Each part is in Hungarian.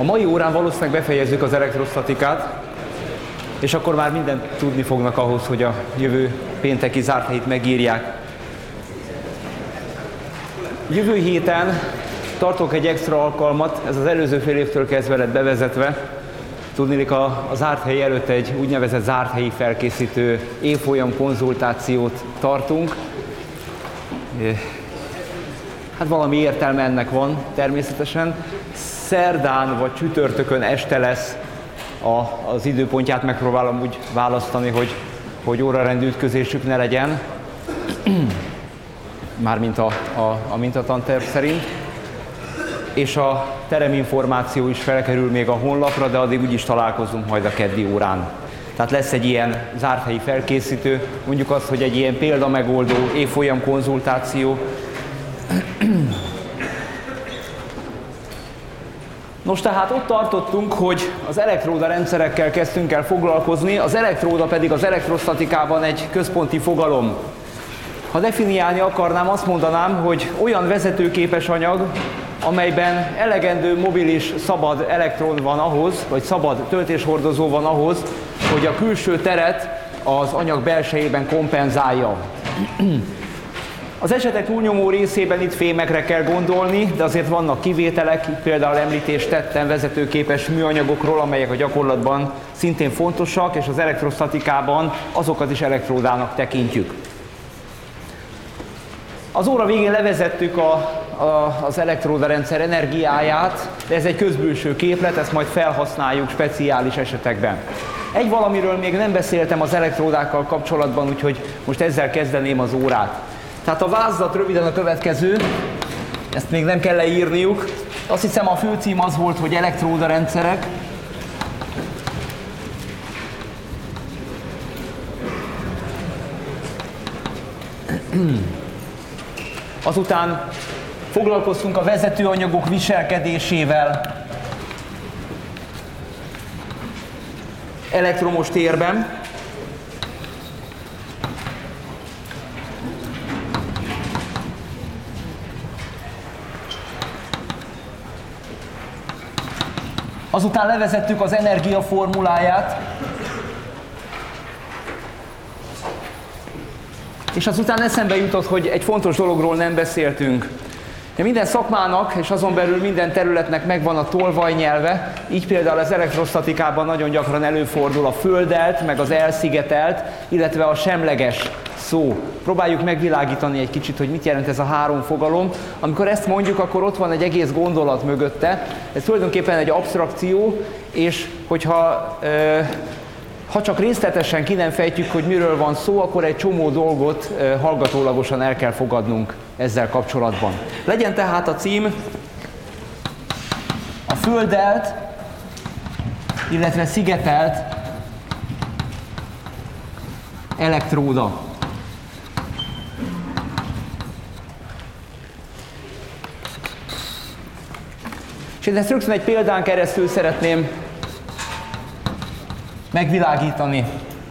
A mai órán valószínűleg befejezzük az elektrosztatikát, és akkor már mindent tudni fognak ahhoz, hogy a jövő pénteki zárt helyit megírják. Jövő héten tartok egy extra alkalmat, ez az előző fél évtől kezdve lett bevezetve. Tudniillik, a zárt hely előtt egy úgynevezett zárt helyi felkészítő évfolyam konzultációt tartunk. Hát valami értelme ennek van természetesen. Szerdán vagy csütörtökön este lesz az időpontját, megpróbálom úgy választani, hogy órarend ütközésük ne legyen, mármint a mintatanterv szerint. És a tereminformáció is felkerül még a honlapra, de addig úgyis találkozunk majd a keddi órán. Tehát lesz egy ilyen zárt helyi felkészítő, mondjuk azt, hogy egy ilyen példamegoldó évfolyam konzultáció. Nos, tehát ott tartottunk, hogy az elektróda rendszerekkel kezdtünk el foglalkozni, az elektróda pedig az elektrosztatikában egy központi fogalom. Ha definiálni akarnám, azt mondanám, hogy olyan vezetőképes anyag, amelyben elegendő mobilis, szabad elektron van ahhoz, vagy szabad töltéshordozó van ahhoz, hogy a külső teret az anyag belsejében kompenzálja. Az esetek túlnyomó részében itt fémekre kell gondolni, de azért vannak kivételek, itt például említést tettem vezetőképes műanyagokról, amelyek a gyakorlatban szintén fontosak, és az elektrosztatikában azokat is elektródának tekintjük. Az óra végén levezettük az elektróda rendszer energiáját, de ez egy közbülső képlet, ezt majd felhasználjuk speciális esetekben. Egy valamiről még nem beszéltem az elektródákkal kapcsolatban, úgyhogy most ezzel kezdeném az órát. Tehát a vázlat röviden a következő, ezt még nem kell leírniuk. Azt hiszem a főcím az volt, hogy elektróda rendszerek. Azután foglalkoztunk a vezetőanyagok viselkedésével elektromos térben. Azután levezettük az energia formuláját, és azután eszembe jutott, hogy egy fontos dologról nem beszéltünk. Minden szakmának, és azon belül minden területnek megvan a tolvajnyelve, így például az elektrosztatikában nagyon gyakran előfordul a földelt, meg az elszigetelt, illetve a semleges szó. Próbáljuk megvilágítani egy kicsit, hogy mit jelent ez a három fogalom. Amikor ezt mondjuk, akkor ott van egy egész gondolat mögötte. Ez tulajdonképpen egy absztrakció, és hogyha ha csak részletesen ki nem fejtjük, hogy miről van szó, akkor egy csomó dolgot hallgatólagosan el kell fogadnunk ezzel kapcsolatban. Legyen tehát a cím a földelt, illetve szigetelt elektróda. És én ezt rögtön egy példán keresztül szeretném megvilágítani.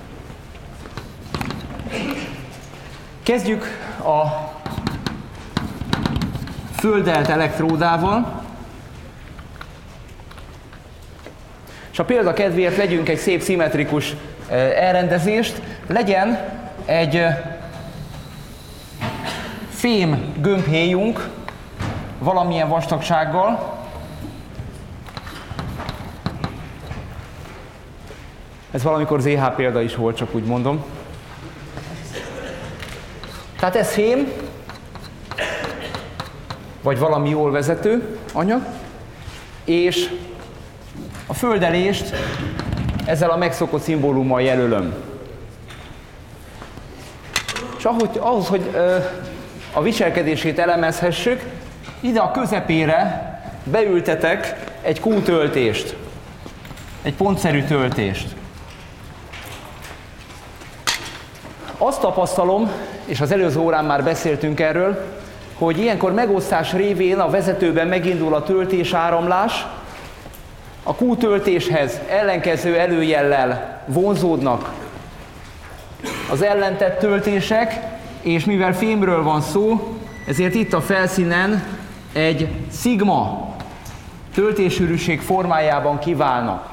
Kezdjük a földelt elektródával. És a példa kedvéért vegyünk egy szép szimmetrikus elrendezést. Legyen egy fém gömbhéjunk valamilyen vastagsággal. Ez valamikor ZH példa is volt, csak úgy mondom. Tehát ez fém, vagy valami jól vezető anyag, és a földelést ezzel a megszokott szimbólummal jelölöm. És ahhoz, hogy a viselkedését elemezhessük, ide a közepére beültetek egy Q töltést, egy pontszerű töltést. Azt tapasztalom, és az előző órán már beszéltünk erről, hogy ilyenkor megosztás révén a vezetőben megindul a töltésáramlás, a Q töltéshez ellenkező előjellel vonzódnak az ellentett töltések, és mivel fémről van szó, ezért itt a felszínen egy szigma töltéssűrűség formájában kiválnak.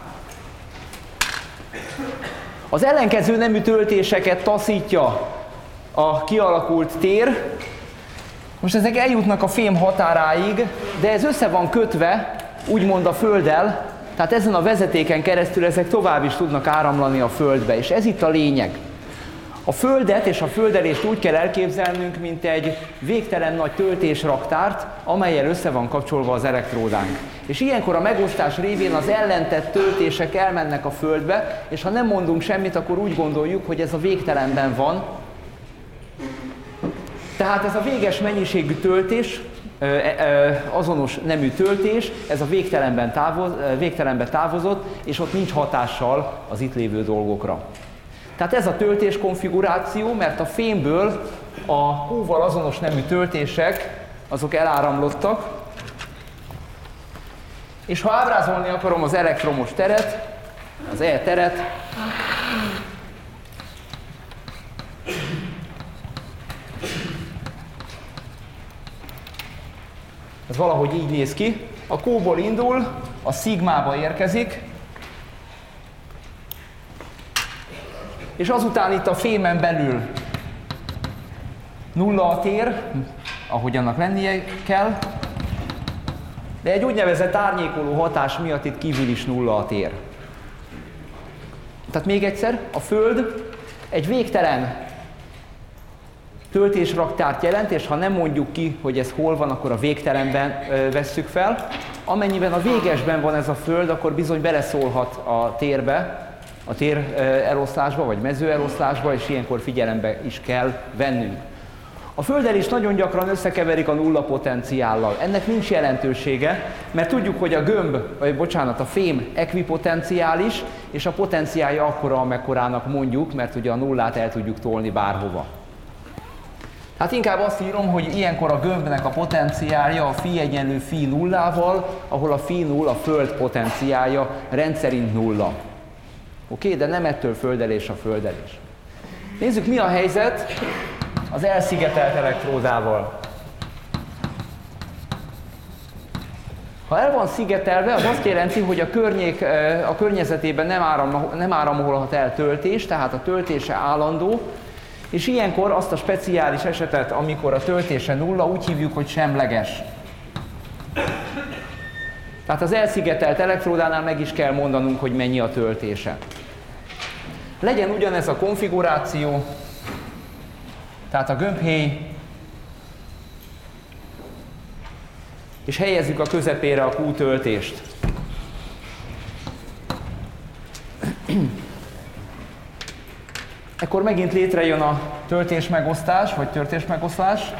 Az ellenkező nemű töltéseket taszítja a kialakult tér. Most ezek eljutnak a fém határáig, de ez össze van kötve, úgymond a Földdel, tehát ezen a vezetéken keresztül ezek tovább is tudnak áramlani a Földbe, és ez itt a lényeg. A Földet és a földelést úgy kell elképzelnünk, mint egy végtelen nagy töltésraktárt, amellyel össze van kapcsolva az elektródánk. És ilyenkor a megosztás révén az ellentett töltések elmennek a Földbe, és ha nem mondunk semmit, akkor úgy gondoljuk, hogy ez a végtelenben van. Tehát ez a véges mennyiségű töltés, azonos nemű töltés, ez a végtelenbe távozott, és ott nincs hatással az itt lévő dolgokra. Tehát ez a töltés konfiguráció, mert a fémből a hóval azonos nemű töltések, azok eláramlottak, és ha ábrázolni akarom az elektromos teret, az E-teret, ez valahogy így néz ki, a Q-ból indul, a szigmába érkezik, és azután itt a fémen belül nulla a tér, ahogy annak lennie kell, de egy úgynevezett árnyékoló hatás miatt itt kívül is nulla a tér. Tehát még egyszer, a Föld egy végtelen töltésraktárt jelent, és ha nem mondjuk ki, hogy ez hol van, akkor a végtelenben vesszük fel. Amennyiben a végesben van ez a Föld, akkor bizony beleszólhat a térbe, a tér eloszlásba, vagy mező eloszlásba, és ilyenkor figyelembe is kell vennünk. A Földdel is nagyon gyakran összekeverik a nulla potenciállal. Ennek nincs jelentősége, mert tudjuk, hogy a fém ekvipotenciális, és a potenciálja akkora, amekkorának mondjuk, mert ugye a nullát el tudjuk tolni bárhova. Hát inkább azt írom, hogy ilyenkor a gömbnek a potenciálja a φ egyenlő φ nullával, ahol a φ null a Föld potenciálja rendszerint nulla. Oké, de nem ettől földelés a földelés. Nézzük, mi a helyzet az elszigetelt elektródával. Ha el van szigetelve, az azt jelenti, hogy a környezetében nem áramolhat el töltés, tehát a töltése állandó, és ilyenkor azt a speciális esetet, amikor a töltése nulla, úgy hívjuk, hogy semleges. Tehát az elszigetelt elektródánál meg is kell mondanunk, hogy mennyi a töltése. Legyen ugyanez a konfiguráció, tehát a gömbhéj, és helyezzük a közepére a Q töltést. Ekkor megint létrejön a töltésmegosztás, vagy töltésmegoszlás.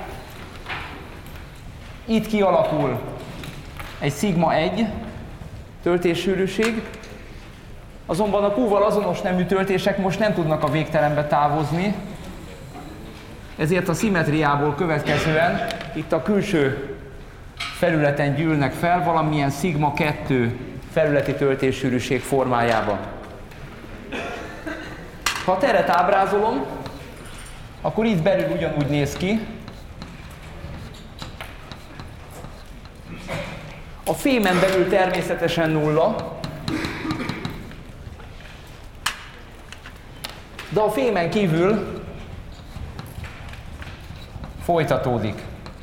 Itt kialakul egy szigma 1 töltéssűrűség, azonban a Q-val azonos nemű töltések most nem tudnak a végtelenbe távozni, ezért a szimmetriából következően itt a külső felületen gyűlnek fel valamilyen szigma 2 felületi töltéssűrűség formájában. Ha a teret ábrázolom, akkor itt belül ugyanúgy néz ki. A fémen belül természetesen nulla, de a fémen kívül folytatódik.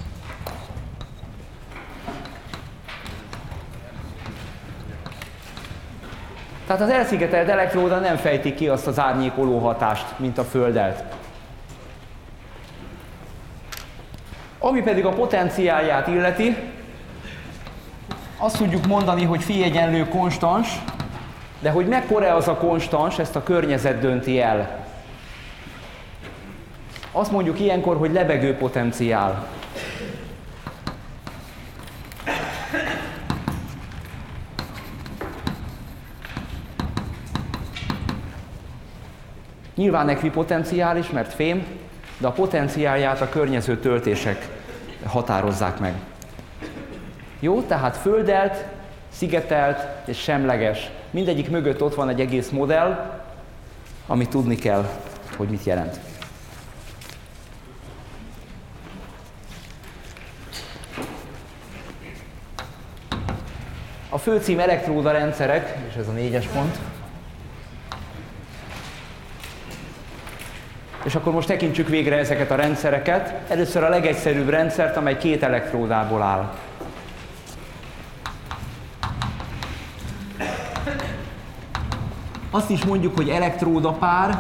Tehát az elszigetelt elektróda nem fejti ki azt az árnyékoló hatást, mint a Földdel. Ami pedig a potenciálját illeti, azt tudjuk mondani, hogy φ egyenlő konstans, de hogy mekkora az a konstans, ezt a környezet dönti el. Azt mondjuk ilyenkor, hogy lebegő potenciál. Nyilván ekvipotenciális, mert fém, de a potenciálját a környező töltések határozzák meg. Jó, tehát földelt, szigetelt és semleges. Mindegyik mögött ott van egy egész modell, amit tudni kell, hogy mit jelent. a főcím elektróda rendszerek, és ez a 4-es pont. És akkor most tekintsük végre ezeket a rendszereket. Először a legegyszerűbb rendszert, amely 2 elektródából áll. Azt is mondjuk, hogy elektródapár.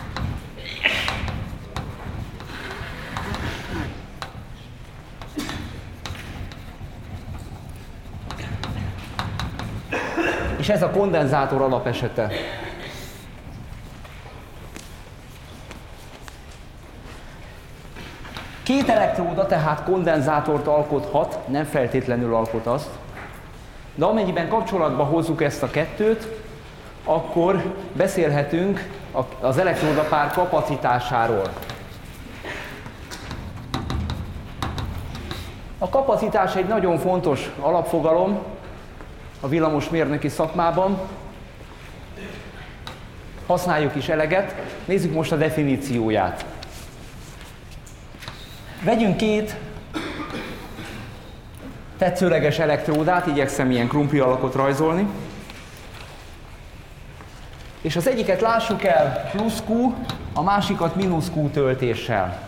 És ez a kondenzátor alapesete. Két elektróda tehát kondenzátort alkothat, nem feltétlenül alkot azt, de amennyiben kapcsolatba hozzuk ezt a kettőt, akkor beszélhetünk az elektródapár kapacitásáról. A kapacitás egy nagyon fontos alapfogalom a villamosmérnöki szakmában. Használjuk is eleget. Nézzük most a definícióját. Vegyünk 2 tetszőleges elektródát, igyekszem ilyen krumpli alakot rajzolni. És az egyiket lássuk el plusz Q, a másikat mínusz Q töltéssel.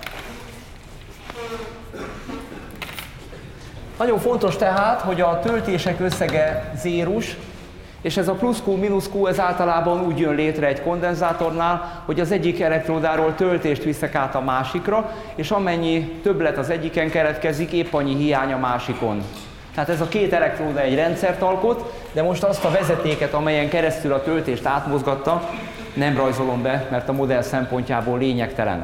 Nagyon fontos tehát, hogy a töltések összege zérus, és ez a plusz Q, mínusz Q ez általában úgy jön létre egy kondenzátornál, hogy az egyik elektródáról töltést viszek át a másikra, és amennyi többlet az egyiken keletkezik, épp annyi hiány a másikon. Tehát ez a 2 elektróda egy rendszert alkot, de most azt a vezetéket, amelyen keresztül a töltést átmozgatta, nem rajzolom be, mert a modell szempontjából lényegtelen.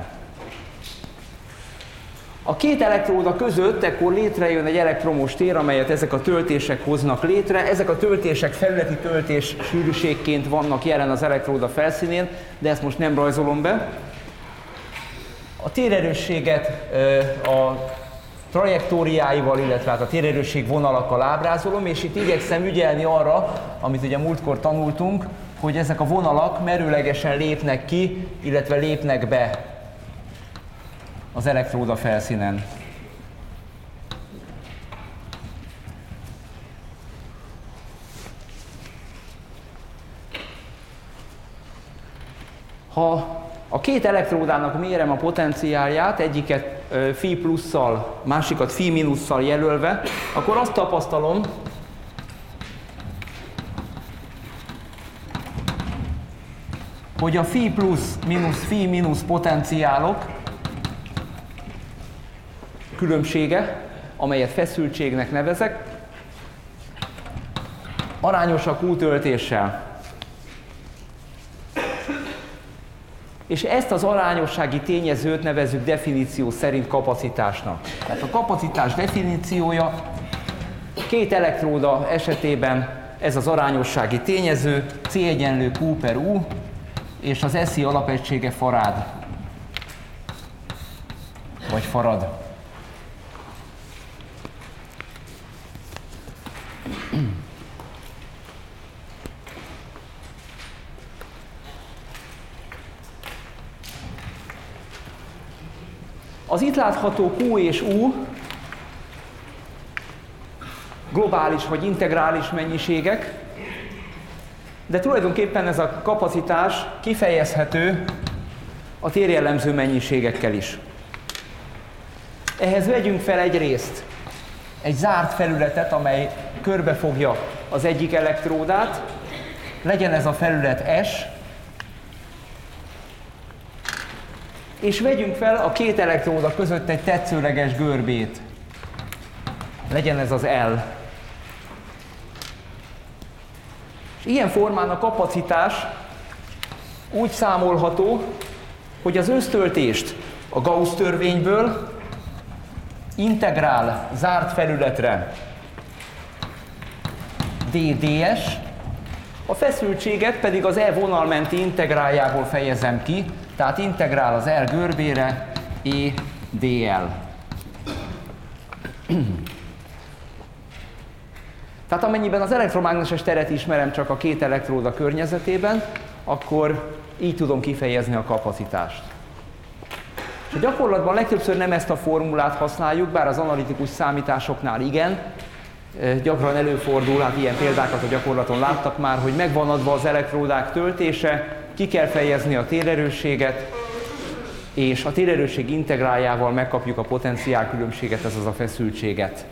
A 2 elektróda között ekkor létrejön egy elektromos tér, amelyet ezek a töltések hoznak létre. Ezek a töltések felületi töltés sűrűségként vannak jelen az elektróda felszínén, de ezt most nem rajzolom be. A térerősséget a trajektóriáival, illetve hát a térerősség vonalakkal ábrázolom, és itt igyekszem ügyelni arra, amit ugye múltkor tanultunk, hogy ezek a vonalak merőlegesen lépnek ki, illetve lépnek be az elektróda felszínen. Ha a 2 elektródának mérem a potenciálját, egyiket phi plusszal, másikat phi mínusszal jelölve, akkor azt tapasztalom, hogy a phi plusz mínusz phi mínusz potenciálok különbsége, amelyet feszültségnek nevezek, arányos a Q töltéssel. És ezt az arányossági tényezőt nevezzük definíció szerint kapacitásnak. Tehát a kapacitás definíciója 2 elektróda esetében ez az arányossági tényező, C egyenlő Q per U, és az SI alapegysége farád, vagy farad. Az itt látható Q és U globális vagy integrális mennyiségek, de tulajdonképpen ez a kapacitás kifejezhető a térjellemző mennyiségekkel is. Ehhez vegyünk fel egyrészt egy zárt felületet, amely körbefogja az egyik elektródát, legyen ez a felület S, és vegyünk fel a 2 elektróda között egy tetszőleges görbét. Legyen ez az L. És ilyen formán a kapacitás úgy számolható, hogy az össztöltést a Gauss törvényből integrál zárt felületre dds, a feszültséget pedig az E vonal menti integráljából fejezem ki, tehát integrál az L görbére E dl. Tehát amennyiben az elektromágneses teret ismerem csak a 2 elektróda környezetében, akkor így tudom kifejezni a kapacitást. És a gyakorlatban legtöbbször nem ezt a formulát használjuk, bár az analitikus számításoknál igen, gyakran előfordul, hát ilyen példákat a gyakorlaton láttak már, hogy megvan adva az elektródák töltése, ki kell fejezni a térerősséget, és a térerősség integráljával megkapjuk a potenciálkülönbséget, azaz a feszültséget.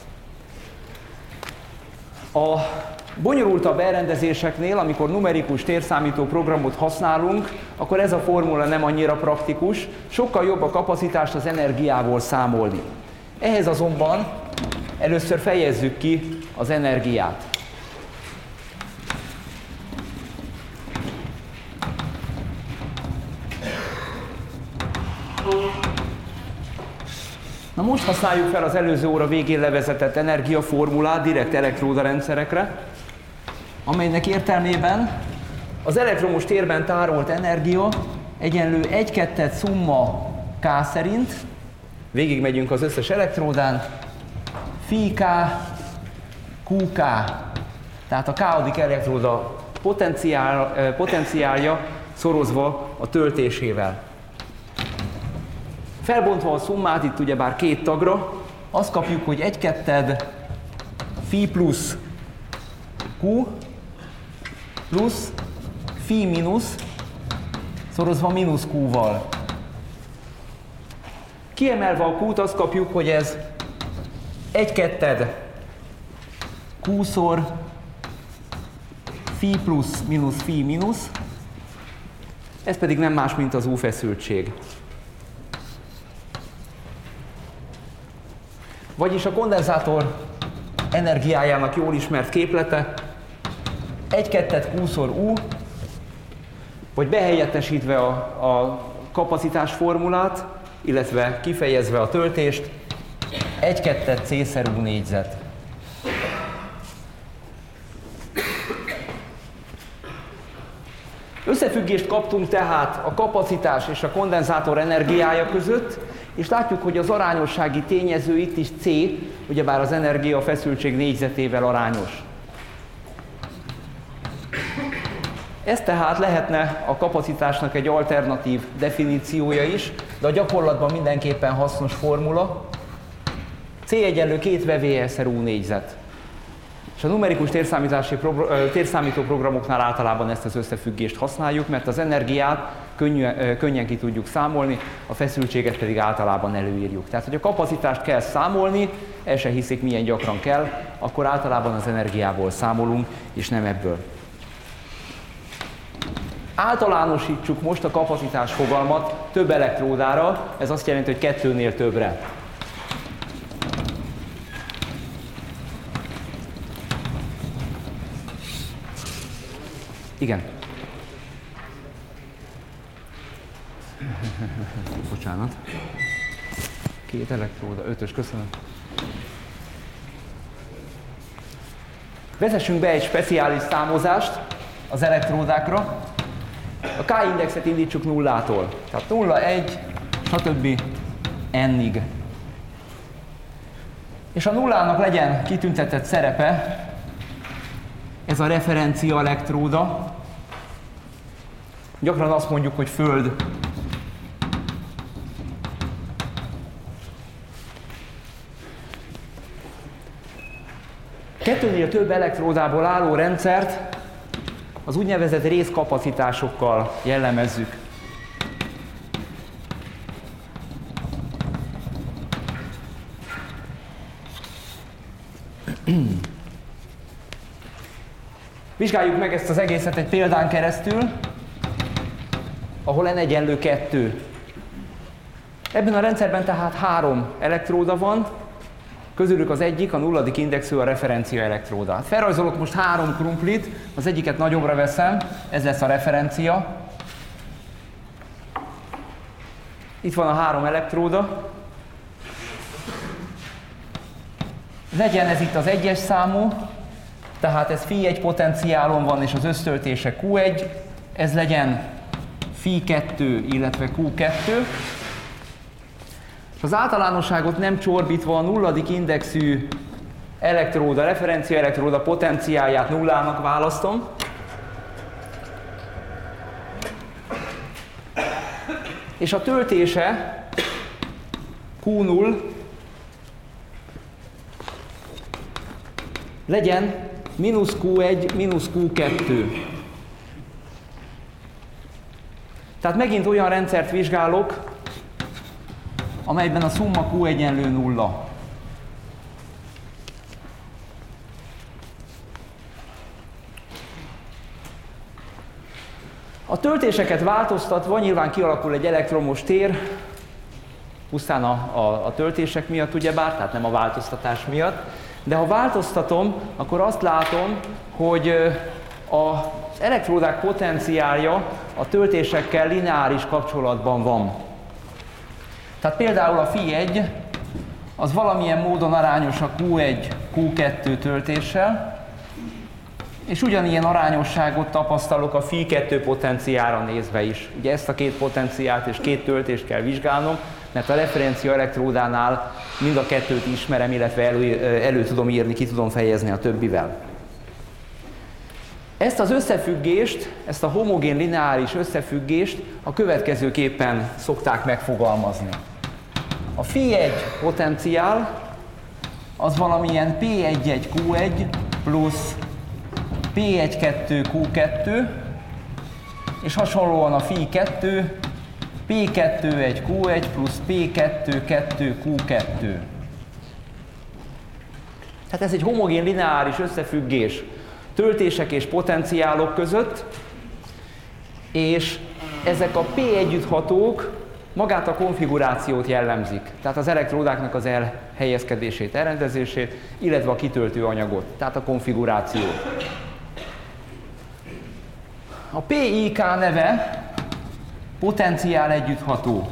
A bonyolultabb elrendezéseknél, amikor numerikus térszámító programot használunk, akkor ez a formula nem annyira praktikus, sokkal jobb a kapacitást az energiából számolni. Ehhez azonban először fejezzük ki az energiát. Na most használjuk fel az előző óra végén levezetett energiaformulát direkt elektróda rendszerekre, amelynek értelmében az elektromos térben tárolt energia egyenlő 1-2 szumma K szerint, végigmegyünk az összes elektródán, phi K, QK, tehát a K-odik elektróda potenciálja szorozva a töltésével. Felbontva a szummát, itt ugyebár két tagra, azt kapjuk, hogy 1-2 phi plusz Q plusz phi mínusz szorozva mínusz Q-val. Kiemelve a Q-t azt kapjuk, hogy ez 1-2 Q-szor phi plusz mínusz phi mínusz, ez pedig nem más, mint az U feszültség. Vagyis a kondenzátor energiájának jól ismert képlete 1-2 Q-szor U, vagy behelyettesítve a kapacitás formulát, illetve kifejezve a töltést, 1-2 C-szer U négyzet. Összefüggést kaptunk tehát a kapacitás és a kondenzátor energiája között, és látjuk, hogy az arányossági tényező itt is C, ugyebár az energia a feszültség négyzetével arányos. Ez tehát lehetne a kapacitásnak egy alternatív definíciója is, de a gyakorlatban mindenképpen hasznos formula. C egyenlő 2 VVS-szer U négyzet. És a numerikus térszámító programoknál általában ezt az összefüggést használjuk, mert az energiát könnyen ki tudjuk számolni, a feszültséget pedig általában előírjuk. Tehát, hogy a kapacitást kell számolni, el se hiszik, milyen gyakran kell, akkor általában az energiából számolunk, és nem ebből. Általánosítsuk most a kapacitás fogalmat több elektródára, ez azt jelenti, hogy 2-nél többre. Igen. Bocsánat. 2 elektróda, 5-ös, köszönöm. Vezessünk be egy speciális számozást az elektródákra. A K-indexet indítsuk nullától. Tehát 0, 1, stb. N-ig. És a nullának legyen kitüntetett szerepe, ez a referencia elektróda. Gyakran azt mondjuk, hogy Föld. Kettőnél több elektródából álló rendszert az úgynevezett részkapacitásokkal jellemezzük. Vizsgáljuk meg ezt az egészet egy példán keresztül, ahol N egyenlő 2. Ebben a rendszerben tehát 3 elektróda van, közülük az egyik, a 0. indexű a referencia elektróda. Felrajzolok most 3 krumplit, az egyiket nagyobbra veszem, ez lesz a referencia. Itt van a 3 elektróda. Legyen ez itt az 1-es számú, tehát ez phi1 potenciálon van, és az össztöltése Q1, ez legyen phi2, illetve Q2. És az általánosságot nem csorbítva a 0. indexű elektróda, referencia elektróda potenciálját nullának választom. És a töltése Q0 legyen mínusz Q1, mínusz Q2. Tehát megint olyan rendszert vizsgálok, amelyben a szumma Q egyenlő 0. A töltéseket változtatva nyilván kialakul egy elektromos tér, pusztán a töltések miatt ugyebár, tehát nem a változtatás miatt, de ha változtatom, akkor azt látom, hogy az elektródák potenciálja a töltésekkel lineáris kapcsolatban van. Tehát például a φ1 az valamilyen módon arányos a Q1, Q2 töltéssel, és ugyanilyen arányosságot tapasztalok a φ2 potenciálra nézve is. Ugye ezt a két potenciált és két töltést kell vizsgálnom, mert a referencia elektródánál mind a kettőt ismerem, illetve elő tudom írni, ki tudom fejezni a többivel. Ezt az összefüggést, ezt a homogén lineáris összefüggést a következőképpen szokták megfogalmazni. A φ1 potenciál az valamilyen P1-1 Q1 plusz P1-2 Q2, és hasonlóan a φ2 P2-1 Q1 plusz P2-2 Q2. Tehát ez egy homogén lineáris összefüggés töltések és potenciálok között, és ezek a P együtthatók magát a konfigurációt jellemzik, tehát az elektródáknak az elhelyezkedését, elrendezését, illetve a kitöltő anyagot, tehát a konfigurációt. A PIK neve potenciál együttható.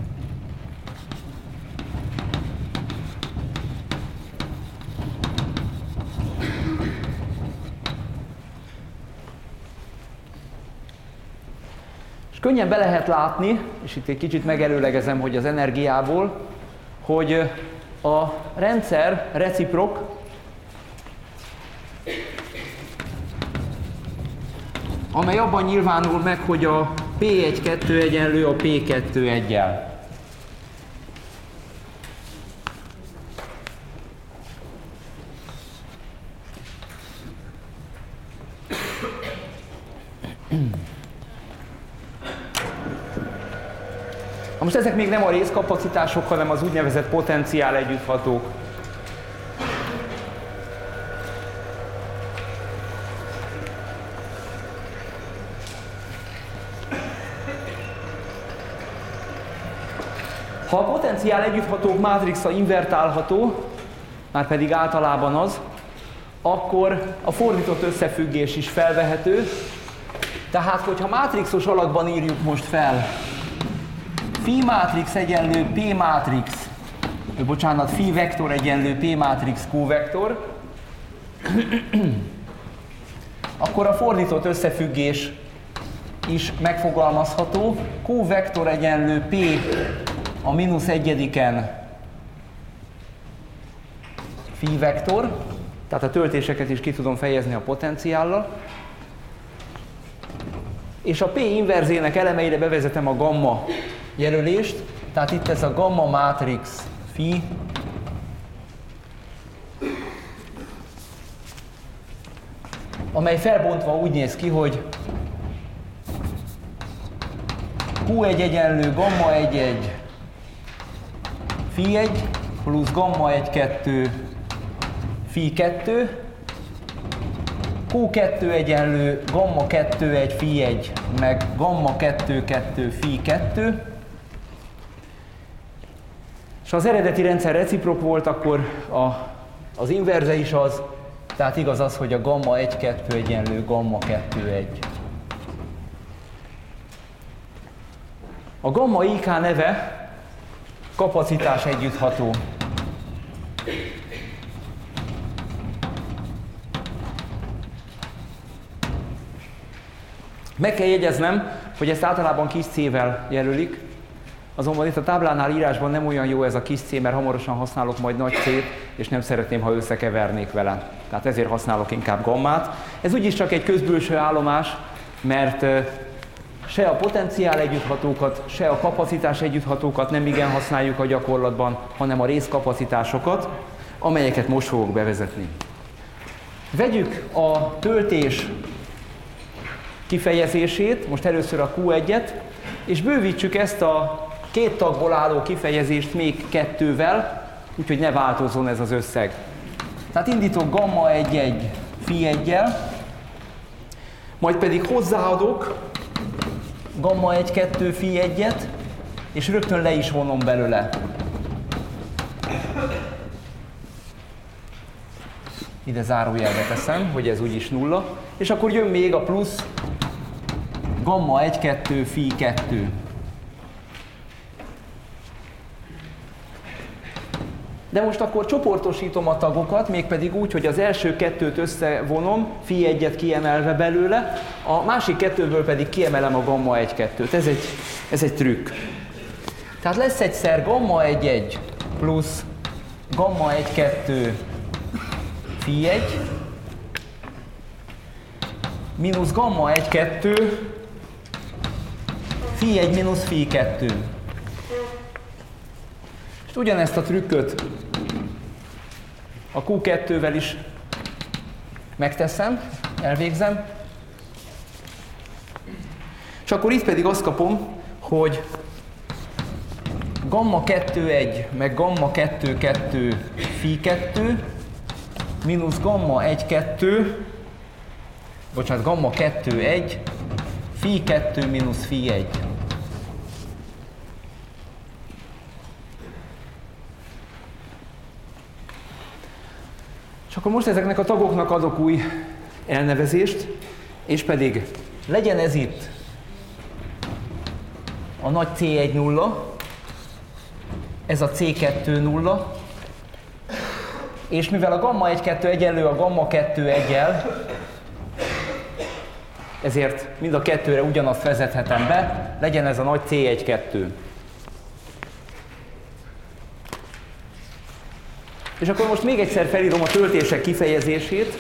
És könnyen be lehet látni, és itt egy kicsit megelőlegezem, hogy az energiából, hogy a rendszer reciprok, amely abban nyilvánul meg, hogy a P1-2 egyenlő a P2-1-jel. Most ezek még nem a részkapacitások, hanem az úgynevezett potenciál együtthatók. Ha a potenciál együtthatók mátrixa invertálható, már pedig általában az, akkor a fordított összefüggés is felvehető. Tehát, hogyha mátrixos alakban írjuk most fel, phi mátrix egyenlő p mátrix, phi vektor egyenlő p mátrix q vektor, akkor a fordított összefüggés is megfogalmazható. Q vektor egyenlő p a mínusz egyediken phi vektor, tehát a töltéseket is ki tudom fejezni a potenciállal, és a P inverzének elemeire bevezetem a gamma jelölést, tehát itt ez a gamma mátrix phi, amely felbontva úgy néz ki, hogy Q1 egyenlő gamma 1-1 phi 1 plusz gamma 1-2 phi 2, Q2 egyenlő gamma 2-1 phi 1 meg gamma 2-2 phi 2, és ha az eredeti rendszer reciprok volt, akkor az inverze is az, tehát igaz az, hogy a gamma 1-2 egyenlő gamma 2-1. A gamma IK neve kapacitás együttható. Meg kell jegyeznem, hogy ezt általában kis c-vel jelölik, azonban itt a táblánál írásban nem olyan jó ez a kis c, mert hamarosan használok majd nagy c-t, és nem szeretném, ha összekevernék vele. Tehát ezért használok inkább gammát. Ez úgyis csak egy közbülső állomás, mert se a potenciál együtthatókat, se a kapacitás együtthatókat nem igen használjuk a gyakorlatban, hanem a részkapacitásokat, amelyeket most fogok bevezetni. Vegyük a töltés kifejezését, most először a Q1-et, és bővítsük ezt a két tagból álló kifejezést még kettővel, úgyhogy ne változzon ez az összeg. Tehát indítok gamma 1,1 phi 1-jel, majd pedig hozzáadok gamma 1,2 phi 1-et, és rögtön le is vonom belőle. Ide zárójelbe teszem, hogy ez úgyis nulla, és akkor jön még a plusz gamma 1,2 phi 2. De most akkor csoportosítom a tagokat, mégpedig úgy, hogy az első kettőt összevonom, phi 1-et kiemelve belőle, a másik kettőből pedig kiemelem a gamma 1,2-t. Ez egy trükk. Tehát lesz egyszer gamma 1,1 plusz gamma 1,2 phi 1 mínusz gamma 1,2 phi 1 mínusz phi 2. És ugyanezt a trükköt a Q2-vel is megteszem, elvégzem. És akkor itt pedig azt kapom, hogy gamma 2,1 meg gamma 2,2 phi 2 mínusz gamma 1,2, bocsánat, gamma 2,1 phi 2 mínusz phi 1. És akkor most ezeknek a tagoknak adok új elnevezést, és pedig legyen ez itt a nagy C1 nulla, ez a C2 nulla, és mivel a gamma 1,2 egyenlő a gamma 2,1-jel, ezért mind a kettőre ugyanazt vezethetem be, legyen ez a nagy C1,2. És akkor most még egyszer felírom a töltések kifejezését,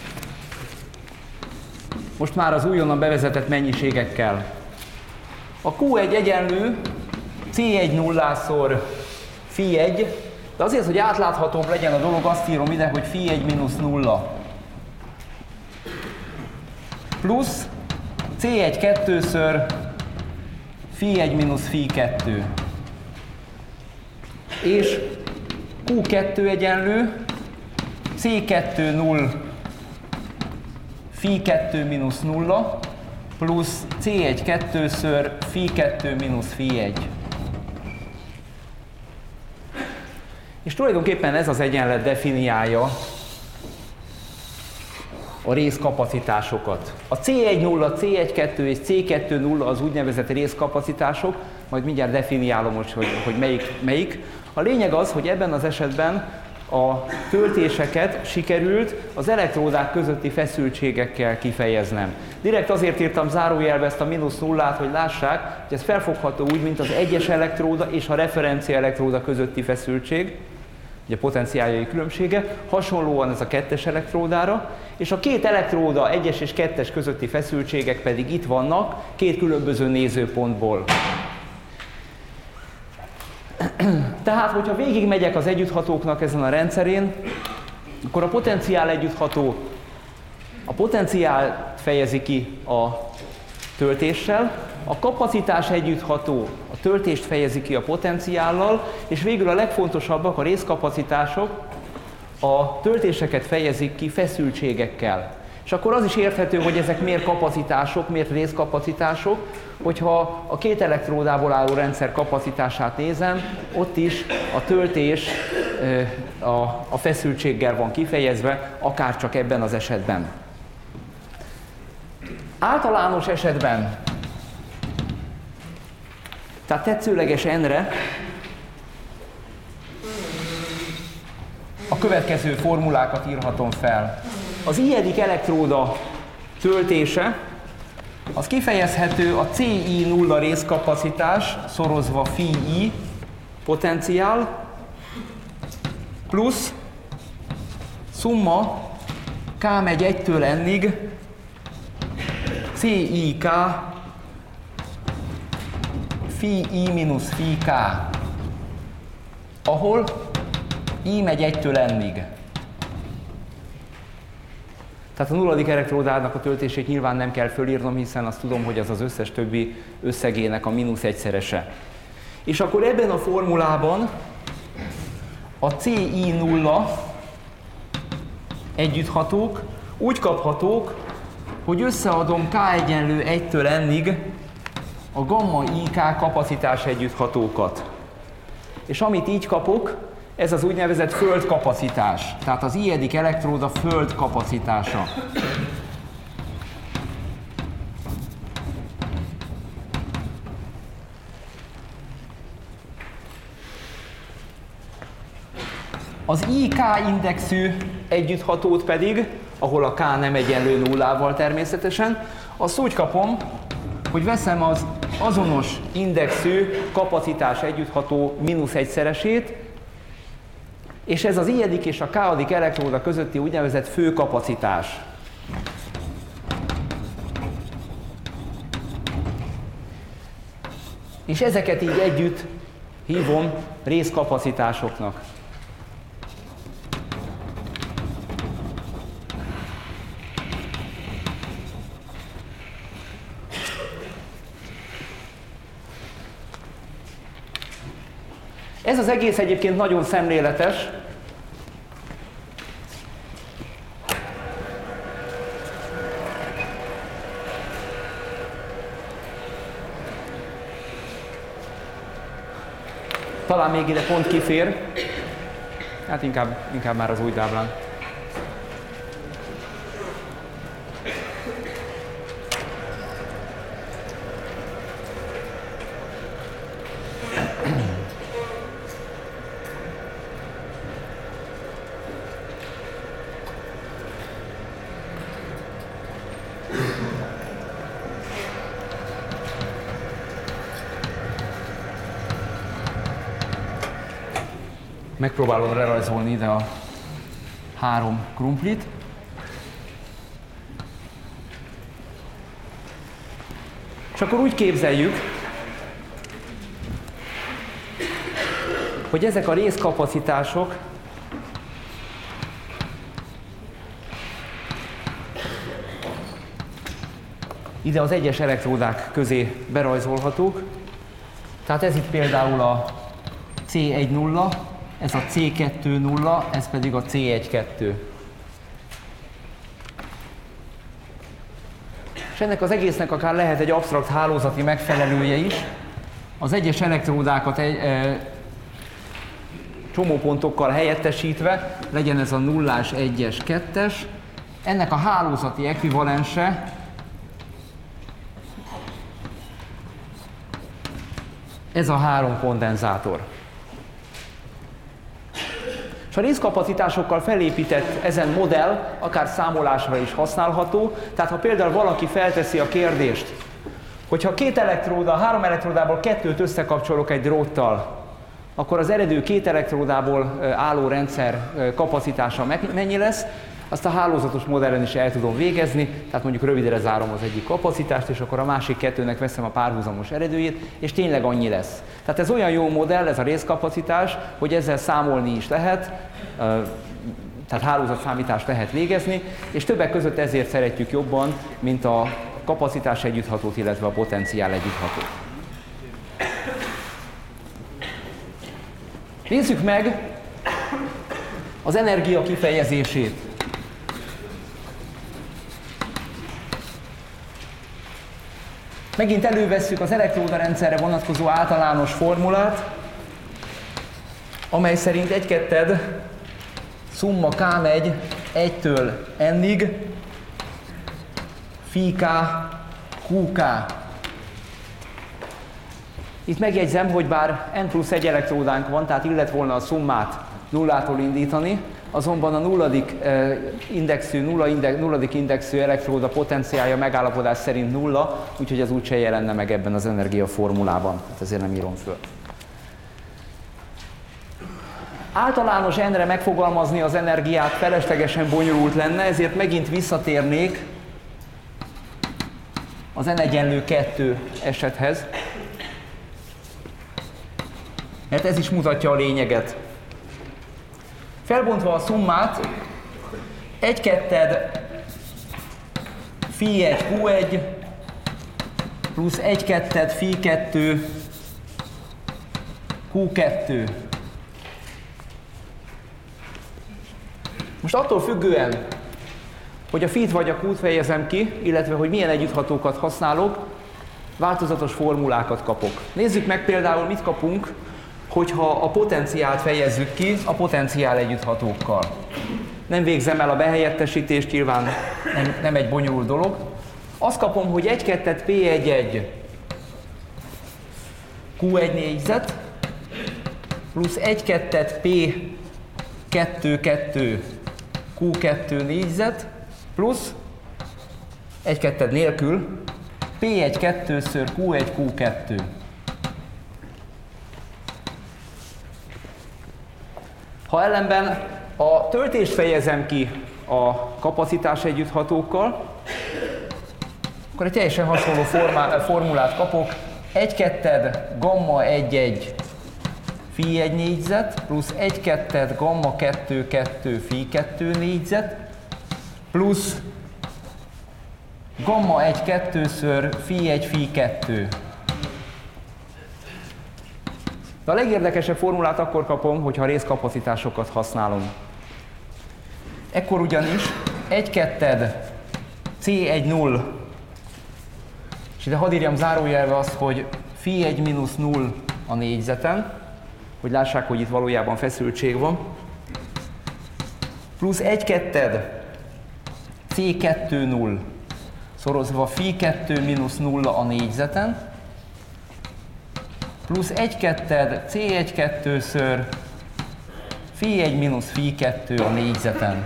most már az újonnan bevezetett mennyiségekkel. A Q1 egyenlő C1 nullásor phi 1, de azért, hogy átláthatóbb legyen a dolog, azt írom ide, hogy phi 1 mínusz 0 plusz C1 kettőször phi 1 mínusz phi 2. És Q2 egyenlő C2 0 phi 2 mínusz 0 plusz C1 kettőször phi 2 mínusz phi 1. És tulajdonképpen ez az egyenlet definiálja a részkapacitásokat. A C1,0, C1,2 és C2,0 az úgynevezett részkapacitások, majd mindjárt definiálom most, hogy melyik. A lényeg az, hogy ebben az esetben a töltéseket sikerült az elektródák közötti feszültségekkel kifejeznem. Direkt azért írtam zárójelbe ezt a mínusz nullát, hogy lássák, hogy ez felfogható úgy, mint az egyes elektróda és a referencia elektróda közötti feszültség, ugye a potenciáljai különbsége, hasonlóan ez a kettes elektródára, és a két elektróda egyes és kettes közötti feszültségek pedig itt vannak, két különböző nézőpontból. Tehát, hogyha végigmegyek az együtthatóknak ezen a rendszerén, akkor a potenciál együttható a potenciált fejezi ki a töltéssel, a kapacitás együttható a töltést fejezi ki a potenciállal, és végül a legfontosabbak, a részkapacitások a töltéseket fejezik ki feszültségekkel. És akkor az is érthető, hogy ezek miért kapacitások, miért részkapacitások, hogyha a két elektródából álló rendszer kapacitását nézem, ott is a töltés a feszültséggel van kifejezve, akár csak ebben az esetben. Általános esetben, tehát tetszőleges n-re a következő formulákat írhatom fel. Az i-edik elektróda töltése az kifejezhető a CI0 részkapacitás szorozva phi i potenciál plusz szumma k megy 1-től n-ig CIK phi i mínusz phi k, ahol i megy 1-től n-ig. Tehát a nulladik elektródának a töltését nyilván nem kell fölírnom, hiszen azt tudom, hogy az az összes többi összegének a mínusz egyszerese. És akkor ebben a formulában a CI0 együtthatók úgy kaphatók, hogy összeadom K egyenlő 1-től n-ig a gamma IK kapacitás együtthatókat. És amit így kapok, ez az úgynevezett földkapacitás. Tehát az i-edik elektróda földkapacitása. Az IK indexű együtthatót pedig, ahol a K nem egyenlő nullával természetesen, azt úgy kapom, hogy veszem az azonos indexű kapacitás együttható mínusz egyszeresét, és ez az i-edik és a k-adik elektróda közötti úgynevezett főkapacitás. És ezeket így együtt hívom részkapacitásoknak. Ez az egész egyébként nagyon szemléletes. Talán még ide pont kifér. Hát inkább már az új táblán. Megpróbálom lerajzolni ide a 3 krumplit. És akkor úgy képzeljük, hogy ezek a részkapacitások ide az egyes elektródák közé berajzolhatók. Tehát ez itt például a C1,0, ez a C2,0, ez pedig a C1,2. És ennek az egésznek akár lehet egy absztrakt hálózati megfelelője is. Az egyes elektródákat csomópontokkal helyettesítve, legyen ez a 0-as, 1-es, 2-es. Ennek a hálózati ekvivalense ez a 3 kondenzátor. És a részkapacitásokkal felépített ezen modell akár számolásra is használható. Tehát ha például valaki felteszi a kérdést, hogyha 3 elektródából 2-t összekapcsolok egy dróttal, akkor az eredő 2 elektródából álló rendszer kapacitása mennyi lesz, azt a hálózatos modellen is el tudom végezni, tehát mondjuk rövidre zárom az egyik kapacitást, és akkor a másik 2-nek veszem a párhuzamos eredőjét, és tényleg annyi lesz. Tehát ez olyan jó modell, ez a részkapacitás, hogy ezzel számolni is lehet, tehát hálózatszámítást lehet végezni, és többek között ezért szeretjük jobban, mint a kapacitás együtthatót, illetve a potenciál együtthatót. Nézzük meg az energia kifejezését. Megint elővesszük az elektróda rendszerre vonatkozó általános formulát, amely szerint 1-2 szumma K megy 1-től n-ig, phi K, QK. Itt megjegyzem, hogy bár n+1 elektródánk van, tehát illet volna a szummát nullától indítani, azonban a nulladik indexű elektróda potenciálja megállapodás szerint nulla, úgyhogy ez úgyse jelenne meg ebben az energiaformulában, hát ezért nem írom föl. Általános n-re megfogalmazni az energiát feleslegesen bonyolult lenne, ezért megint visszatérnék az n=2 esethez, mert ez is mutatja a lényeget. Felbontva a szummát, 1-2 phi 1 Q1 plusz 1-2 phi 2 Q2. Most attól függően, hogy a phi-t vagy a Q-t fejezem ki, illetve hogy milyen együtthatókat használok, változatos formulákat kapok. Nézzük meg például, mit kapunk, hogyha a potenciált fejezzük ki a potenciál együtthatókkal. Nem végzem el a behelyettesítést, nyilván nem egy bonyolult dolog. Azt kapom, hogy 1-2 P1-1 Q1 négyzet plusz 1-2 P2-2 Q2 négyzet plusz 1-2 nélkül P1 2-ször Q1 Q2. Ha ellenben a töltést fejezem ki a kapacitás együtthatókkal, akkor egy teljesen hasonló formulát kapok. 1-2 gamma 1-1 phi 1 négyzet plusz 1-2 gamma 2-2 phi 2 négyzet plusz gamma 1-2-ször phi 1 phi 2. De a legérdekesebb formulát akkor kapom, hogyha részkapacitásokat használom. Ekkor ugyanis 1-2 C1-0, és ide hadd írjam zárójelbe azt, hogy phi 1 mínusz 0 a négyzeten, hogy lássák, hogy itt valójában feszültség van, plusz 1-2 C2-0 szorozva phi 2 mínusz 0 a négyzeten, plusz 1-2 C1-2-ször phi 1 mínusz phi 2 a négyzeten.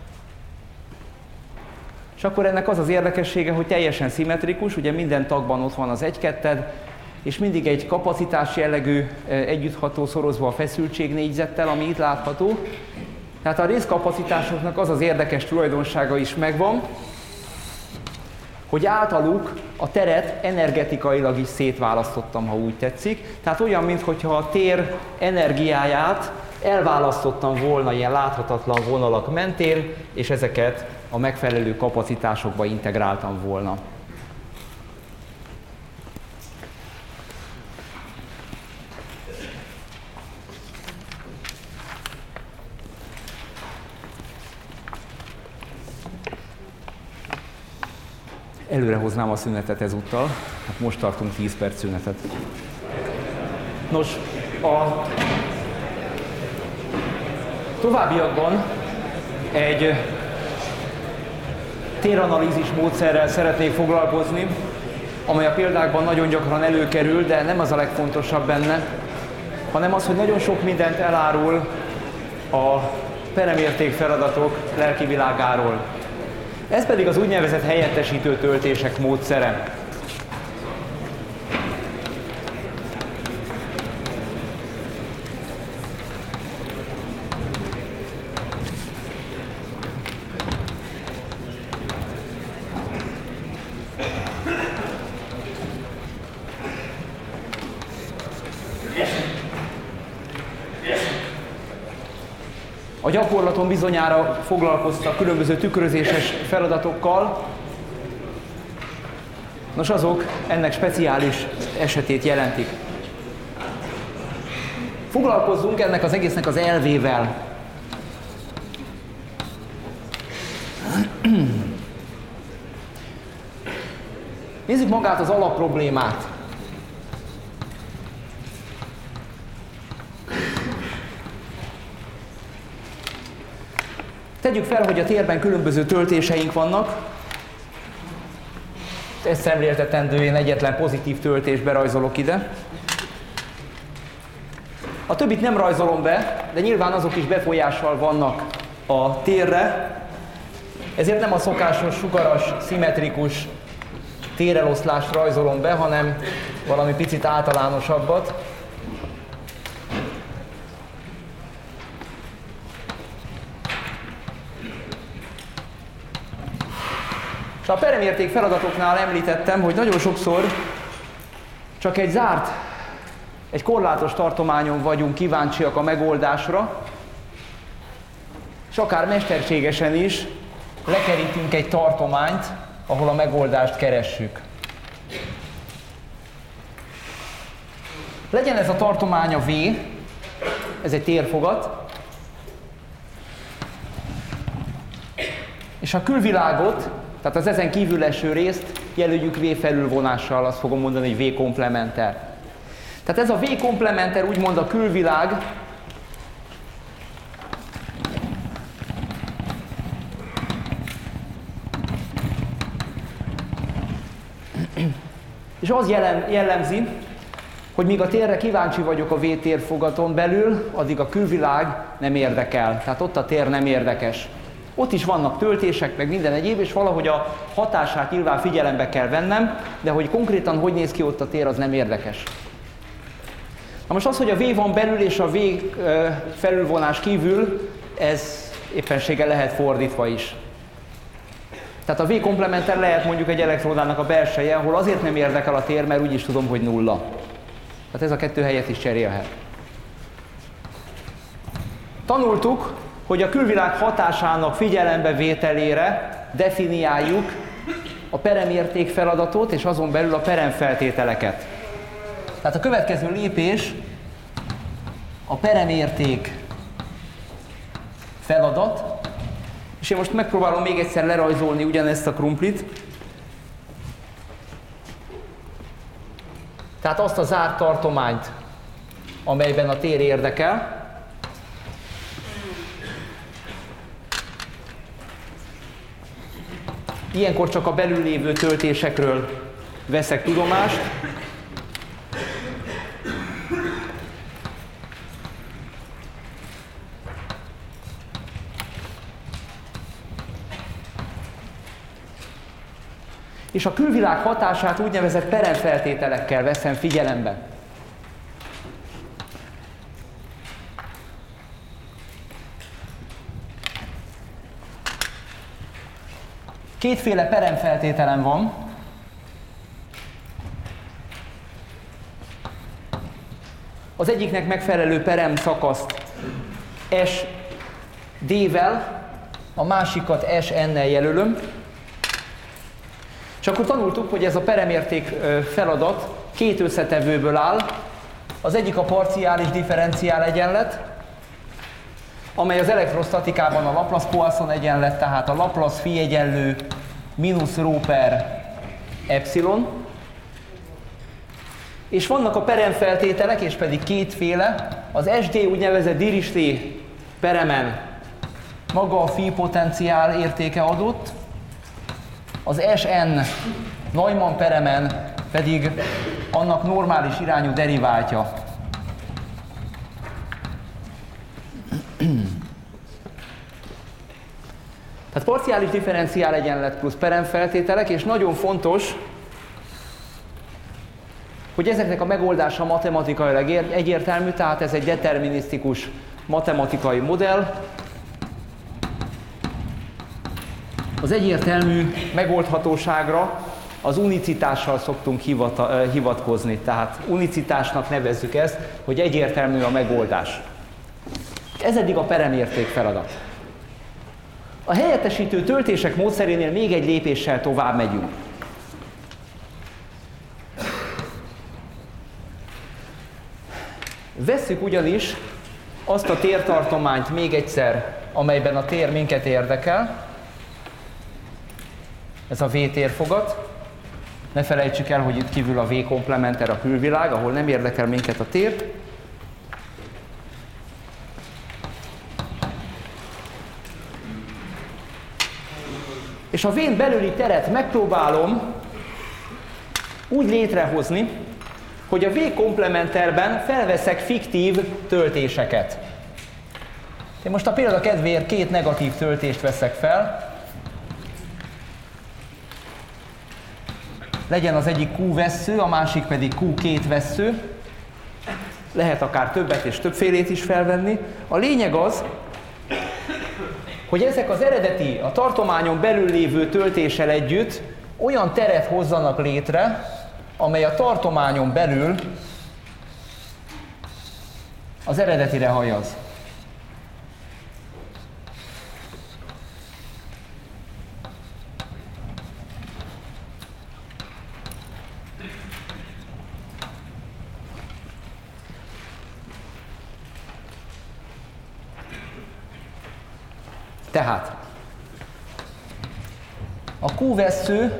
És akkor ennek az az érdekessége, hogy teljesen szimmetrikus, ugye minden tagban ott van az 1-2, és mindig egy kapacitás jellegű együttható szorozva a feszültség négyzettel, ami itt látható. Tehát a részkapacitásoknak az az érdekes tulajdonsága is megvan, hogy általuk a teret energetikailag is szétválasztottam, ha úgy tetszik. Tehát olyan, mintha a tér energiáját elválasztottam volna ilyen láthatatlan vonalak mentén, és ezeket a megfelelő kapacitásokba integráltam volna. Előre hoznám a szünetet ezúttal, hát most tartunk 10 perc szünetet. Nos, a továbbiakban egy téranalízis módszerrel szeretnék foglalkozni, amely a példákban nagyon gyakran előkerül, de nem az a legfontosabb benne, hanem az, hogy nagyon sok mindent elárul a peremérték feladatok lelki világáról. Ez pedig az úgynevezett helyettesítő töltések módszere. A gyakorlaton bizonyára foglalkoztak különböző tükrözéses feladatokkal. Nos, azok ennek speciális esetét jelentik. Foglalkozzunk ennek az egésznek az elvével. Nézzük magát az alapproblémát. Tegyük fel, hogy a térben különböző töltéseink vannak. Ezt szemléltetendő, én egyetlen pozitív töltést berajzolok ide. A többit nem rajzolom be, de nyilván azok is befolyással vannak a térre. Ezért nem a szokásos, sugaras, szimmetrikus téreloszlást rajzolom be, hanem valami picit általánosabbat. És a peremérték feladatoknál említettem, hogy nagyon sokszor csak egy korlátos tartományon vagyunk kíváncsiak a megoldásra, és akár mesterségesen is lekerítünk egy tartományt, ahol a megoldást keressük. Legyen ez a tartománya V, ez egy térfogat, és a külvilágot, tehát az ezen kívül eső részt jelöljük V felülvonással, azt fogom mondani, hogy V komplementer. Tehát ez a V komplementer úgymond a külvilág, és az jellemzi, hogy míg a térre kíváncsi vagyok a V térfogaton belül, addig a külvilág nem érdekel. Tehát ott a tér nem érdekes. Ott is vannak töltések, meg minden egyéb, és valahogy a hatását nyilván figyelembe kell vennem, de hogy konkrétan hogy néz ki ott a tér, az nem érdekes. Na most az, hogy a V van belül és a V felülvonás kívül, ez éppenséggel lehet fordítva is. Tehát a V komplementer lehet mondjuk egy elektródának a belseje, ahol azért nem érdekel a tér, mert úgyis tudom, hogy nulla. Tehát ez a kettő helyet is cserélhet. Tanultuk, hogy a külvilág hatásának figyelembevételére definiáljuk a peremérték feladatot, és azon belül a peremfeltételeket. Tehát a következő lépés a peremérték feladat, és én most megpróbálom még egyszer lerajzolni ugyanezt a krumplit. Tehát azt a zárt tartományt, amelyben a tér érdekel. Ilyenkor csak a belül lévő töltésekről veszek tudomást. És a külvilág hatását úgynevezett peremfeltételekkel veszem figyelembe. Kétféle peremfeltételem van. Az egyiknek megfelelő perem szakaszt SD-vel, a másikat SN-nel jelölöm. És akkor tanultuk, hogy ez a peremérték feladat két összetevőből áll. Az egyik a parciális differenciál egyenlet, amely az elektrosztatikában a Laplace-Poisson egyenlet, tehát a Laplace phi egyenlő mínusz rho per epsilon. És vannak a peremfeltételek, és pedig kétféle. Az SD úgynevezett Dirichlet peremen maga a phi potenciál értéke adott, az SN Neumann peremen pedig annak normális irányú deriváltja. Tehát parciális differenciál egyenlet plusz peremfeltételek, és nagyon fontos, hogy ezeknek a megoldása matematikailag egyértelmű, tehát ez egy determinisztikus matematikai modell. Az egyértelmű megoldhatóságra az unicitással szoktunk hivatkozni, tehát unicitásnak nevezzük ezt, hogy egyértelmű a megoldás. Ez eddig a peremérték feladat. A helyettesítő töltések módszerénél még egy lépéssel tovább megyünk. Vesszük ugyanis azt a tértartományt még egyszer, amelyben a tér minket érdekel. Ez a V térfogat. Ne felejtsük el, hogy itt kívül a V komplementer a külvilág, ahol nem érdekel minket a tér. És a V-n belüli teret megpróbálom úgy létrehozni, hogy a V komplementerben felveszek fiktív töltéseket. Én most a példa kedvéért két negatív töltést veszek fel. Legyen az egyik Q vessző, a másik pedig Q2 vessző. Lehet akár többet és többfélét is felvenni. A lényeg az, hogy ezek az eredeti, a tartományon belül lévő töltéssel együtt olyan teret hozzanak létre, amely a tartományon belül az eredetire hajaz. Tehát a Q vessző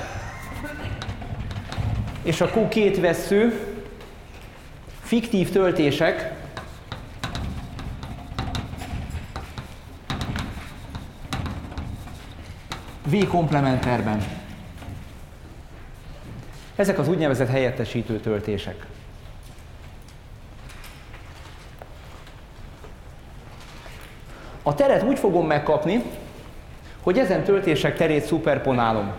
és a Q2 vessző fiktív töltések V komplementerben. Ezek az úgynevezett helyettesítő töltések. A teret úgy fogom megkapni, hogy ezen töltések terét szuperponálom.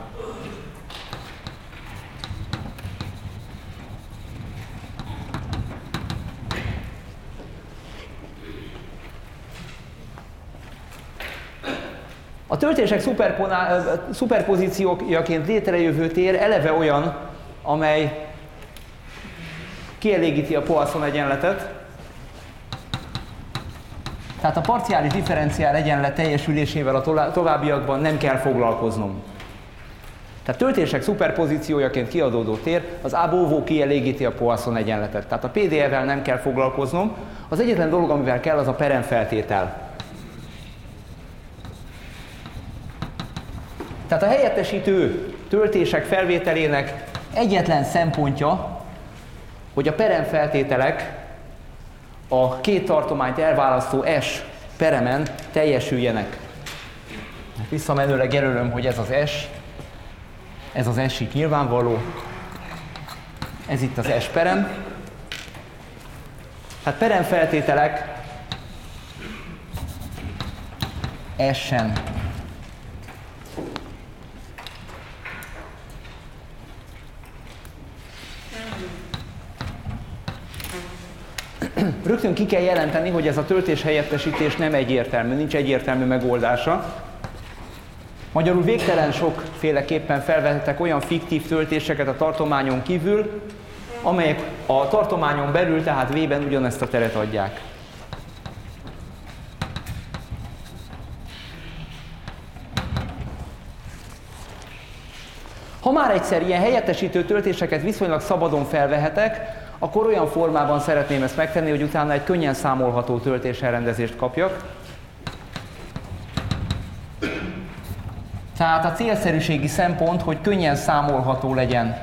A töltések szuperpozíciójaként létrejövő tér eleve olyan, amely kielégíti a Poisson egyenletet. Tehát a parciális differenciál egyenlet teljesülésével a továbbiakban nem kell foglalkoznom. Tehát töltések szuperpozíciójaként kiadódó tér az Abovó kielégíti a Poisson egyenletet. Tehát a PDE-vel nem kell foglalkoznom. Az egyetlen dolog, amivel kell, az a Perren feltétel. Tehát a helyettesítő töltések felvételének egyetlen szempontja, hogy a Perren feltételek a két tartományt elválasztó S peremen teljesüljenek. Visszamenőleg jelölöm, hogy ez az S, ez az S itt nyilvánvaló, ez itt az S perem. Hát Perren feltételek S-en. Rögtön ki kell jelenteni, hogy ez a töltés helyettesítés nem egyértelmű, nincs egyértelmű megoldása. Magyarul végtelen sokféleképpen felvehetek olyan fiktív töltéseket a tartományon kívül, amelyek a tartományon belül, tehát V-ben ugyanezt a teret adják. Ha már egyszer ilyen helyettesítő töltéseket viszonylag szabadon felvehetek, akkor olyan formában szeretném ezt megtenni, hogy utána egy könnyen számolható töltéselrendezést kapjak. Tehát a célszerűségi szempont, hogy könnyen számolható legyen.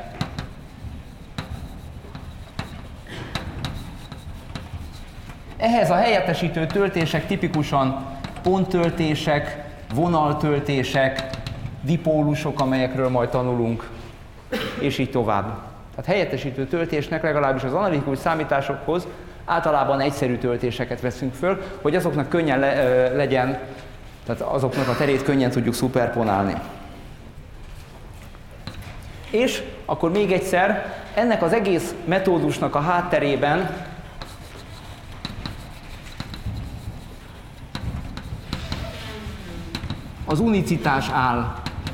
Ehhez a helyettesítő töltések tipikusan ponttöltések, vonaltöltések, dipólusok, amelyekről majd tanulunk, és így tovább. Tehát helyettesítő töltésnek legalábbis az analitikus számításokhoz általában egyszerű töltéseket veszünk föl, hogy azoknak könnyen legyen, tehát azoknak a terét könnyen tudjuk szuperponálni. És akkor még egyszer, ennek az egész metódusnak a hátterében az unicitás áll.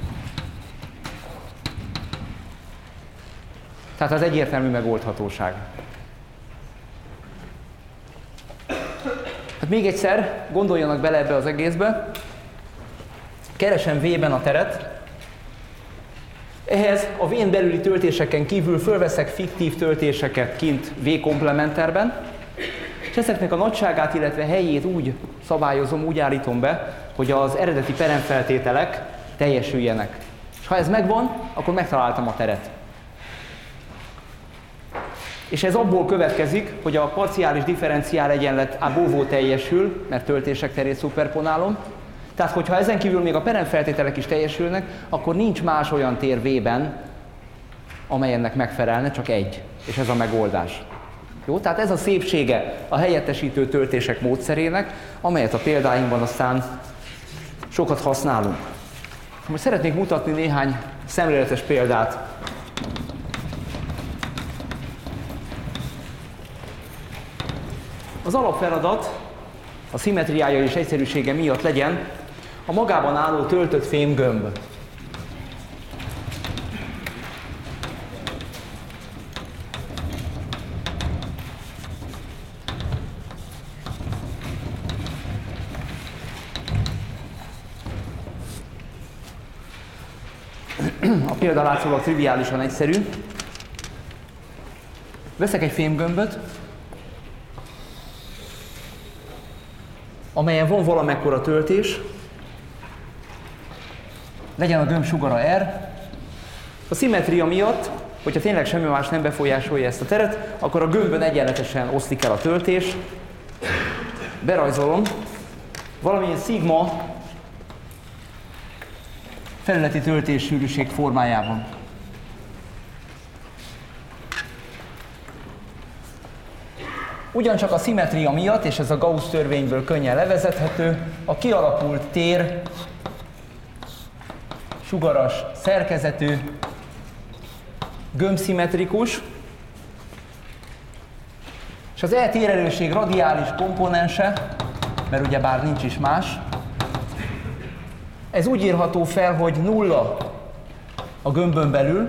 Tehát az egyértelmű megoldhatóság. Hát még egyszer, gondoljanak bele ebbe az egészbe. Keresem V-ben a teret. Ehhez a V-n belüli töltéseken kívül fölveszek fiktív töltéseket kint V komplementerben, és ezeknek a nagyságát, illetve helyét úgy szabályozom, úgy állítom be, hogy az eredeti Perren feltételek teljesüljenek. És ha ez megvan, akkor megtaláltam a teret. És ez abból következik, hogy a parciális differenciál egyenlet Abovó teljesül, mert töltések terét szuperponálom. Tehát, hogyha ezen kívül még a Perren feltételek is teljesülnek, akkor nincs más olyan tér V-ben, amely ennek megfelelne, csak egy. És ez a megoldás. Jó? Tehát ez a szépsége a helyettesítő töltések módszerének, amelyet a példáinkban aztán sokat használunk. Most szeretnék mutatni néhány szemléletes példát. Az alapfeladat a szimmetriája és egyszerűsége miatt legyen a magában álló töltött fémgömb. A példa látszólag triviálisan egyszerű. Veszek egy fémgömböt, amelyen van valamekkora töltés, legyen a gömb sugara R. A szimmetria miatt, hogyha tényleg semmi más nem befolyásolja ezt a teret, akkor a gömbön egyenletesen oszlik el a töltés. Berajzolom valamilyen szigma felületi töltéssűrűség formájában. Ugyancsak a szimmetria miatt, és ez a Gauss törvényből könnyen levezethető, a kialakult tér sugaras szerkezetű, gömbszimmetrikus, és az E térerősség radiális komponense, mert ugyebár nincs is más, ez úgy írható fel, hogy 0 a gömbön belül,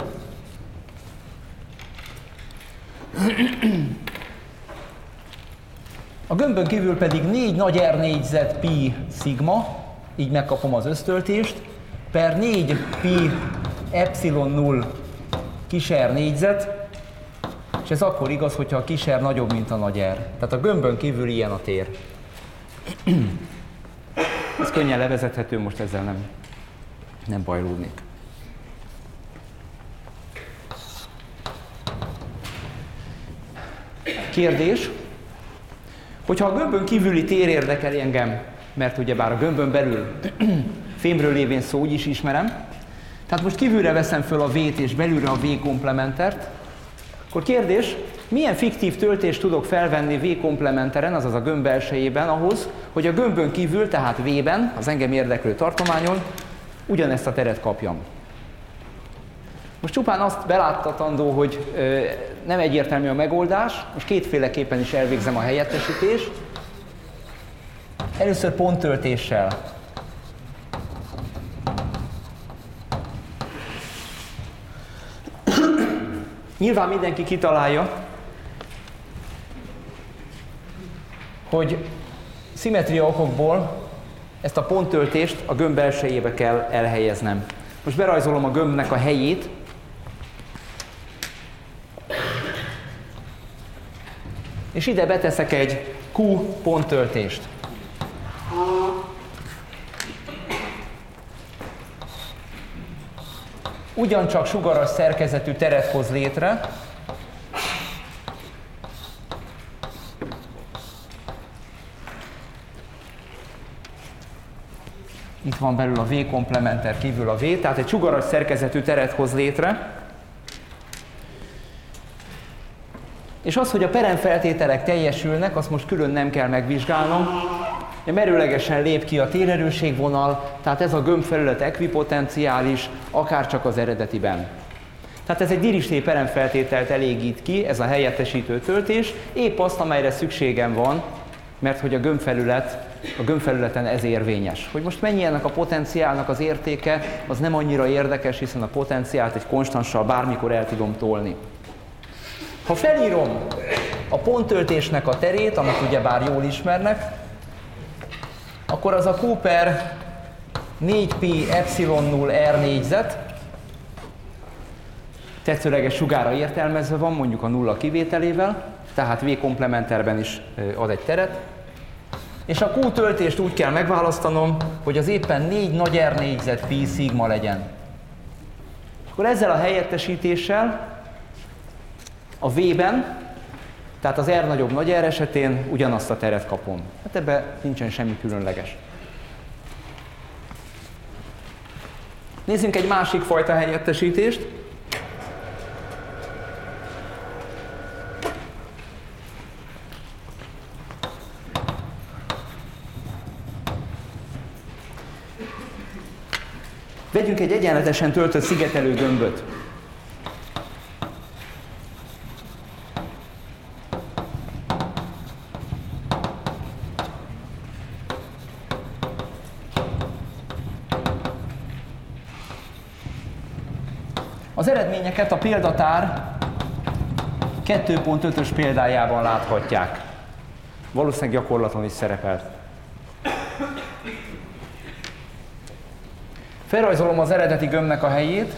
a gömbön kívül pedig 4 nagy R négyzet pi szigma, így megkapom az össztöltést, per 4 pi epsilon 0 kis R négyzet, és ez akkor igaz, hogyha a kis R nagyobb, mint a nagy R. Tehát a gömbön kívül ilyen a tér. Ez könnyen levezethető, most ezzel nem bajlódnék. Kérdés, hogyha a gömbön kívüli tér érdekeli engem, mert ugyebár a gömbön belül fémről lévén szó, úgy is ismerem, tehát most kívülre veszem föl a V-t és belülre a V-komplementert, akkor kérdés, milyen fiktív töltést tudok felvenni V-komplementeren, azaz a gömb belsejében ahhoz, hogy a gömbön kívül, tehát V-ben, az engem érdeklő tartományon ugyanezt a teret kapjam. Most csupán azt beláttatandó, hogy nem egyértelmű a megoldás, most kétféleképpen is elvégzem a helyettesítést. Először ponttöltéssel. Nyilván mindenki kitalálja, hogy szimmetria okokból ezt a ponttöltést a gömb belsejébe kell elhelyeznem. Most berajzolom a gömbnek a helyét, és ide beteszek egy Q ponttöltést. Ugyancsak sugaras szerkezetű teret hoz létre. Itt van belül a V-komplementer, kívül a V, tehát egy sugaras szerkezetű teret hoz létre. És az, hogy a peremfeltételek teljesülnek, azt most külön nem kell megvizsgálnom. Merőlegesen lép ki a térerősségvonal, tehát ez a gömbfelület ekvipotenciális, akárcsak az eredetiben. Tehát ez egy Dirichlet peremfeltételt elégít ki, ez a helyettesítő töltés, épp azt, amelyre szükségem van, mert hogy a gömbfelületen ez érvényes. Hogy most mennyi ennek a potenciálnak az értéke, az nem annyira érdekes, hiszen a potenciált egy konstanssal bármikor el tudom tolni. Ha felírom a ponttöltésnek a terét, amit ugyebár jól ismernek, akkor az a Q per 4pi epsilon 0 R négyzet, tetszőleges sugárra értelmezve van, mondjuk a nulla kivételével, tehát V komplementerben is ad egy teret, és a Q töltést úgy kell megválasztanom, hogy az éppen 4 nagy R négyzet pi szigma legyen. Akkor ezzel a helyettesítéssel a V-ben, tehát az R nagyobb nagy R esetén ugyanazt a teret kapom. Hát ebben nincsen semmi különleges. Nézzünk egy másik fajta helyettesítést. Vegyünk egy egyenletesen töltött szigetelő gömböt. Az eredményeket a példatár 2.5-ös példájában láthatják. Valószínűleg gyakorlaton is szerepelt. Felrajzolom az eredeti gömbnek a helyét,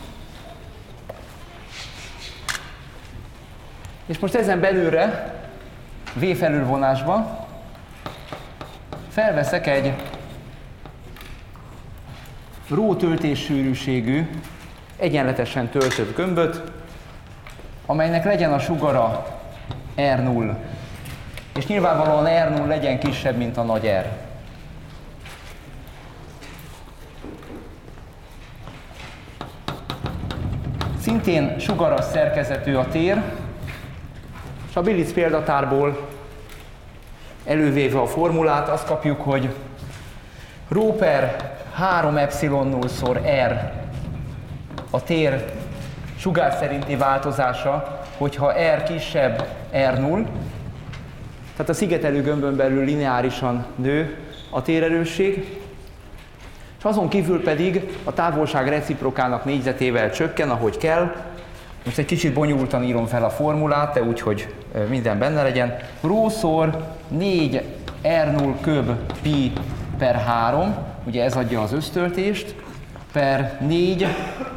és most ezen belülre, V felülvonásba felveszek egy rho töltéssűrűségű, egyenletesen töltött gömböt, amelynek legyen a sugara R0, és nyilvánvalóan R0 legyen kisebb, mint a nagy R. Szintén sugaras szerkezetű a tér, és a Bilitz példatárból elővéve a formulát azt kapjuk, hogy rho per 3 epsilon0-szor R a tér sugár szerinti változása, hogyha R kisebb R0, tehát a szigetelő gömbön belül lineárisan nő a térerősség, és azon kívül pedig a távolság reciprokának négyzetével csökken, ahogy kell. Most egy kicsit bonyolultan írom fel a formulát, de úgy, hogy minden benne legyen. Rho-szor 4 R0 köb pi per 3, ugye ez adja az össztöltést, per 4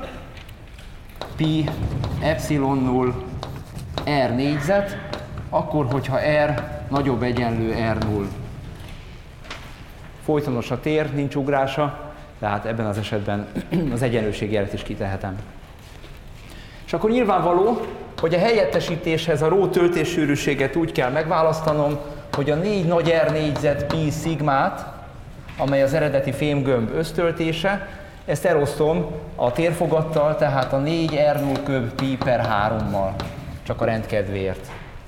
pi epsilon0 R négyzet, akkor, hogyha R nagyobb egyenlő R0. Folytonos a tér, nincs ugrása, tehát ebben az esetben az egyenlőségjelet is kitehetem. És akkor nyilvánvaló, hogy a helyettesítéshez a rho töltéssűrűséget úgy kell megválasztanom, hogy a 4 nagy R négyzet pi szigmát, amely az eredeti fémgömb össztöltése, ezt elosztom a térfogattal, tehát a 4 R0 köb pi per 3-mal, csak a rendkedvéért.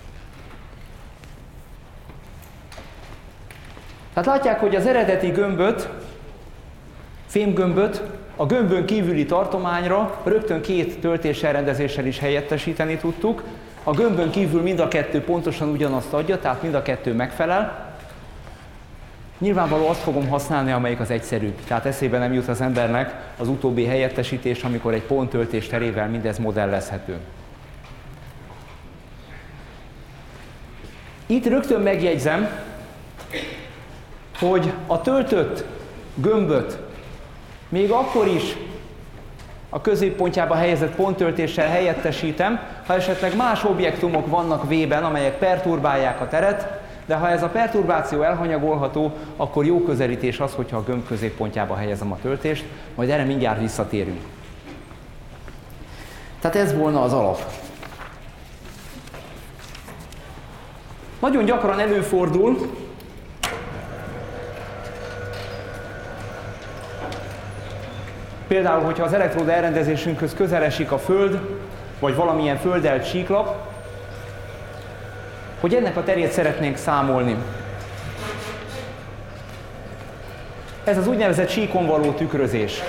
Tehát látják, hogy az eredeti gömböt, fémgömböt a gömbön kívüli tartományra rögtön 2 töltéselrendezéssel is helyettesíteni tudtuk. A gömbön kívül mind a kettő pontosan ugyanazt adja, tehát mind a kettő megfelel. Nyilvánvaló azt fogom használni, amelyik az egyszerűbb. Tehát eszébe nem jut az embernek az utóbbi helyettesítés, amikor egy ponttöltés terével mindez modellezhető. Itt rögtön megjegyzem, hogy a töltött gömböt még akkor is a középpontjába helyezett ponttöltéssel helyettesítem, ha esetleg más objektumok vannak V-ben, amelyek perturbálják a teret, de ha ez a perturbáció elhanyagolható, akkor jó közelítés az, hogyha a gömb középpontjába helyezem a töltést, majd erre mindjárt visszatérünk. Tehát ez volna az alap. Nagyon gyakran előfordul, például, hogyha az elektróda elrendezésünkhöz közel esik a Föld, vagy valamilyen földelt síklap, hogy ennek a terét szeretnénk számolni. Ez az úgynevezett síkon való tükrözés.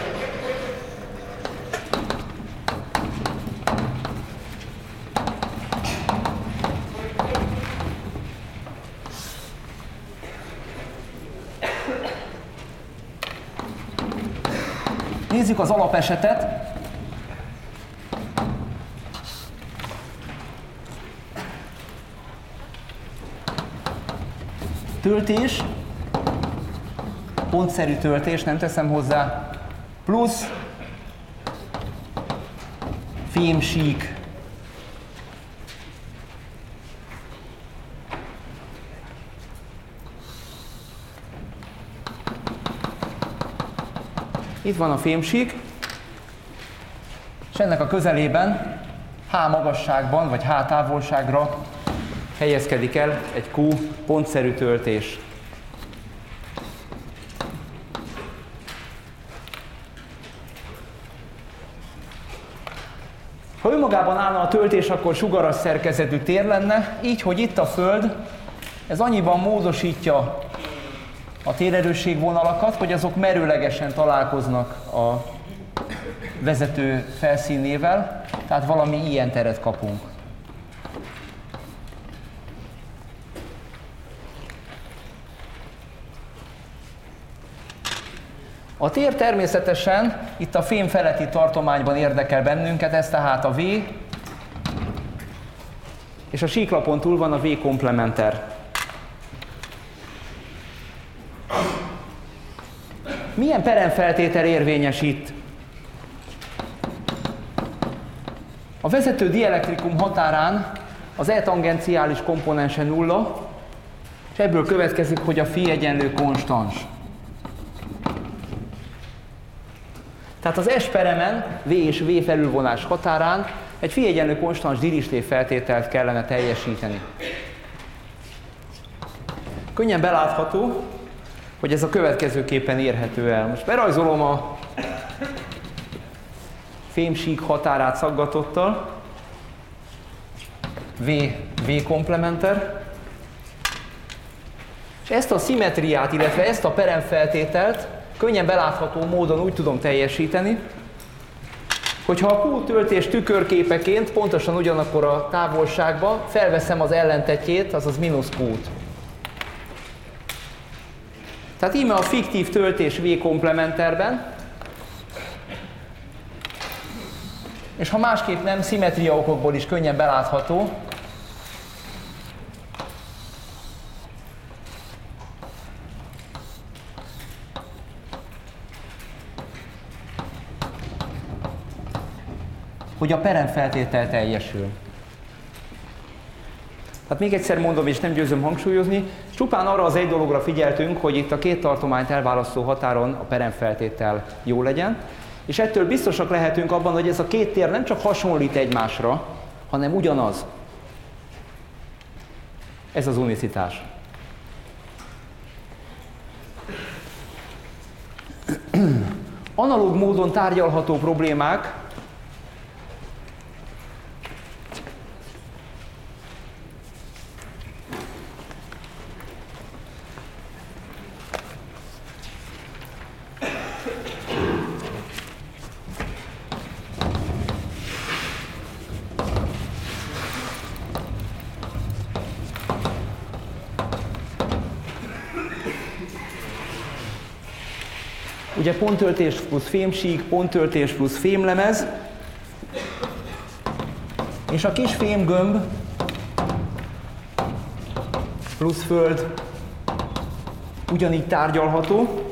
Nézzük az alapesetet. Töltés, pontszerű töltés, nem teszem hozzá, plusz fémsík. Itt van a fémsík, és ennek a közelében H magasságban, vagy H távolságra helyezkedik el egy Q pontszerű töltés. Ha önmagában állna a töltés, akkor sugaras szerkezetű tér lenne, így, hogy itt a Föld, ez annyiban módosítja a térerősségvonalakat, hogy azok merőlegesen találkoznak a vezető felszínével, tehát valami ilyen teret kapunk. A tér természetesen itt a fém feletti tartományban érdekel bennünket, ez tehát a V, és a síklapon túl van a V komplementer. Milyen peremfeltétel érvényes itt? A vezető dielektrikum határán az E tangenciális komponense nulla, és ebből következik, hogy a φ egyenlő konstans. Tehát az S peremen, V és V felülvonás határán egy phi egyenlő konstans Dirichlet feltételt kellene teljesíteni. Könnyen belátható, hogy ez a következőképpen érhető el. Most berajzolom a fémsík határát szaggatottal, V komplementer, és ezt a szimmetriát, illetve ezt a peremfeltételt könnyen belátható módon úgy tudom teljesíteni, hogyha a Q töltés tükörképeként pontosan ugyanakkor a távolságban felveszem az ellentetjét, azaz mínusz Q-t. Tehát íme a fiktív töltés V komplementerben, és ha másképp nem, szimmetria okokból is könnyen belátható, hogy a peremfeltétel teljesül. Tehát még egyszer mondom, és nem győzöm hangsúlyozni, csupán arra az egy dologra figyeltünk, hogy itt a két tartományt elválasztó határon a peremfeltétel jó legyen, és ettől biztosak lehetünk abban, hogy ez a két tér nem csak hasonlít egymásra, hanem ugyanaz. Ez az unicitás. Analóg módon tárgyalható problémák ugye ponttöltés plusz fémsík, ponttöltés plusz fémlemez, és a kis fémgömb plusz föld ugyanígy tárgyalható.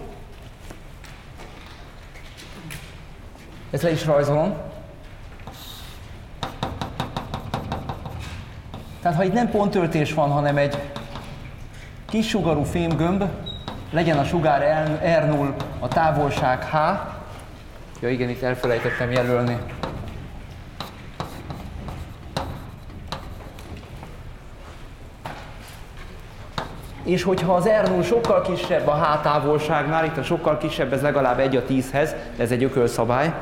Ezt le is rajzolom. Tehát ha itt nem ponttöltés van, hanem egy kis sugarú fémgömb, legyen a sugár R0, a távolság H. Ja igen, itt elfelejtettem jelölni. És hogyha az R0 sokkal kisebb a H távolságnál, itt a sokkal kisebb, ez legalább 1 a 10-hez, de ez egy ökölszabály,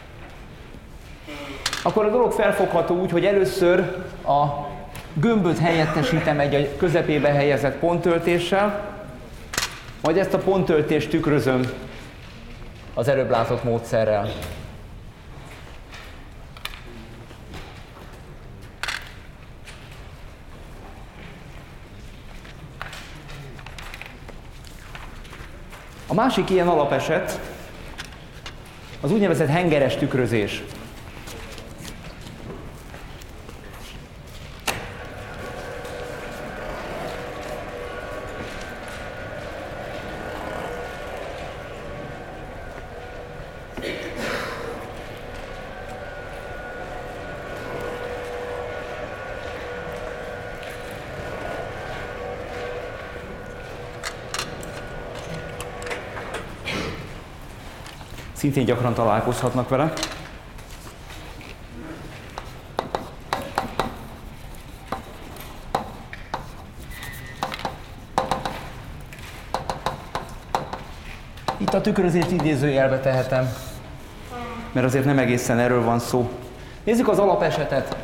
akkor a dolog felfogható úgy, hogy először a gömböt helyettesítem egy a közepébe helyezett ponttöltéssel, majd ezt a ponttöltést tükrözöm az előbb látott módszerrel. A másik ilyen alapeset az úgynevezett hengeres tükrözés. Szintén gyakran találkozhatnak vele. Itt a tükrözést idézőjelbe tehetem, mert azért nem egészen erről van szó. Nézzük az alapesetet.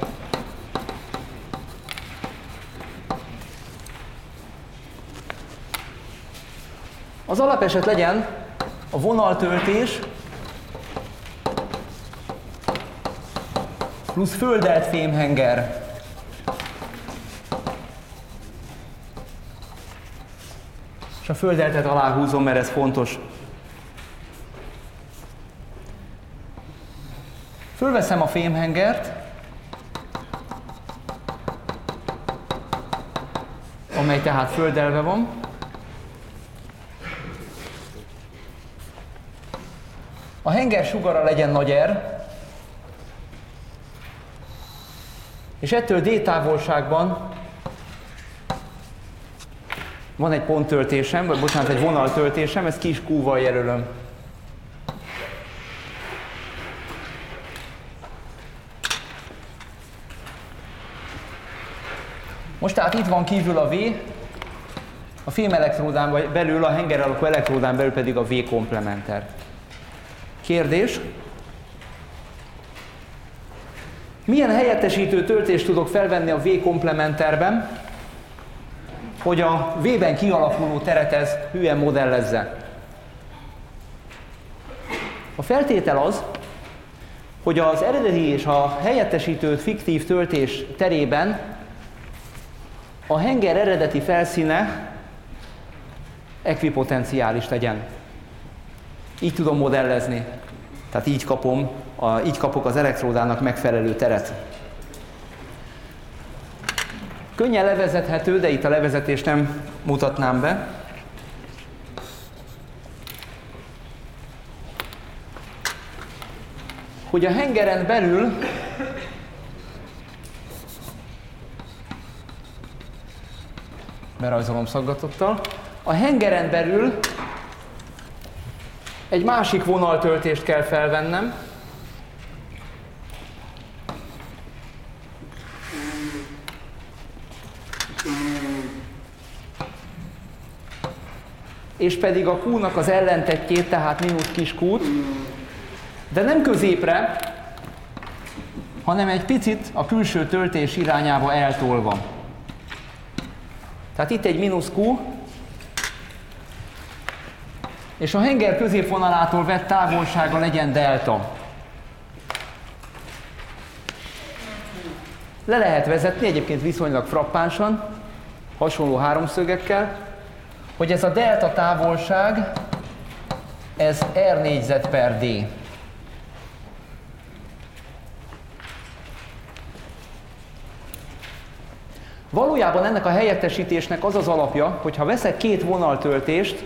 Az alapeset legyen a vonaltöltés plusz földelt fémhenger. És a földeltet aláhúzom, mert ez fontos. Fölveszem a fémhengert, amely tehát földelve van. A henger sugara legyen nagy R, és ettől D távolságban van egy ponttöltésem, vagy bocsánat, egy vonaltöltésem, ezt kis Q-val jelölöm. Most tehát itt van kívül a V, a fémelektródán belül, a henger alakú elektródán belül pedig a V komplementer. Kérdés? Milyen helyettesítő töltést tudok felvenni a V komplementerben, hogy a V-ben kialakuló teret ez hülyen modellezze? A feltétel az, hogy az eredeti és a helyettesítő fiktív töltés terében a henger eredeti felszíne ekvipotenciális legyen. Így tudom modellezni. Tehát így kapok az elektródának megfelelő teret. Könnyen levezethető, de itt a levezetést nem mutatnám be. Hogy a hengeren belül berajzolom szaggatottal. A hengeren belül egy másik vonaltöltést kell felvennem. És pedig a Q-nak az ellentetjét, tehát mínusz kis Q-t, de nem középre, hanem egy picit a külső töltés irányába eltolva. Tehát itt egy mínusz Q, és a henger középvonalától vett távolsága legyen delta. Le lehet vezetni, egyébként viszonylag frappánsan, hasonló háromszögekkel, hogy ez a delta távolság, ez R négyzet per D. Valójában ennek a helyettesítésnek az az alapja, hogy ha veszek két vonaltöltést,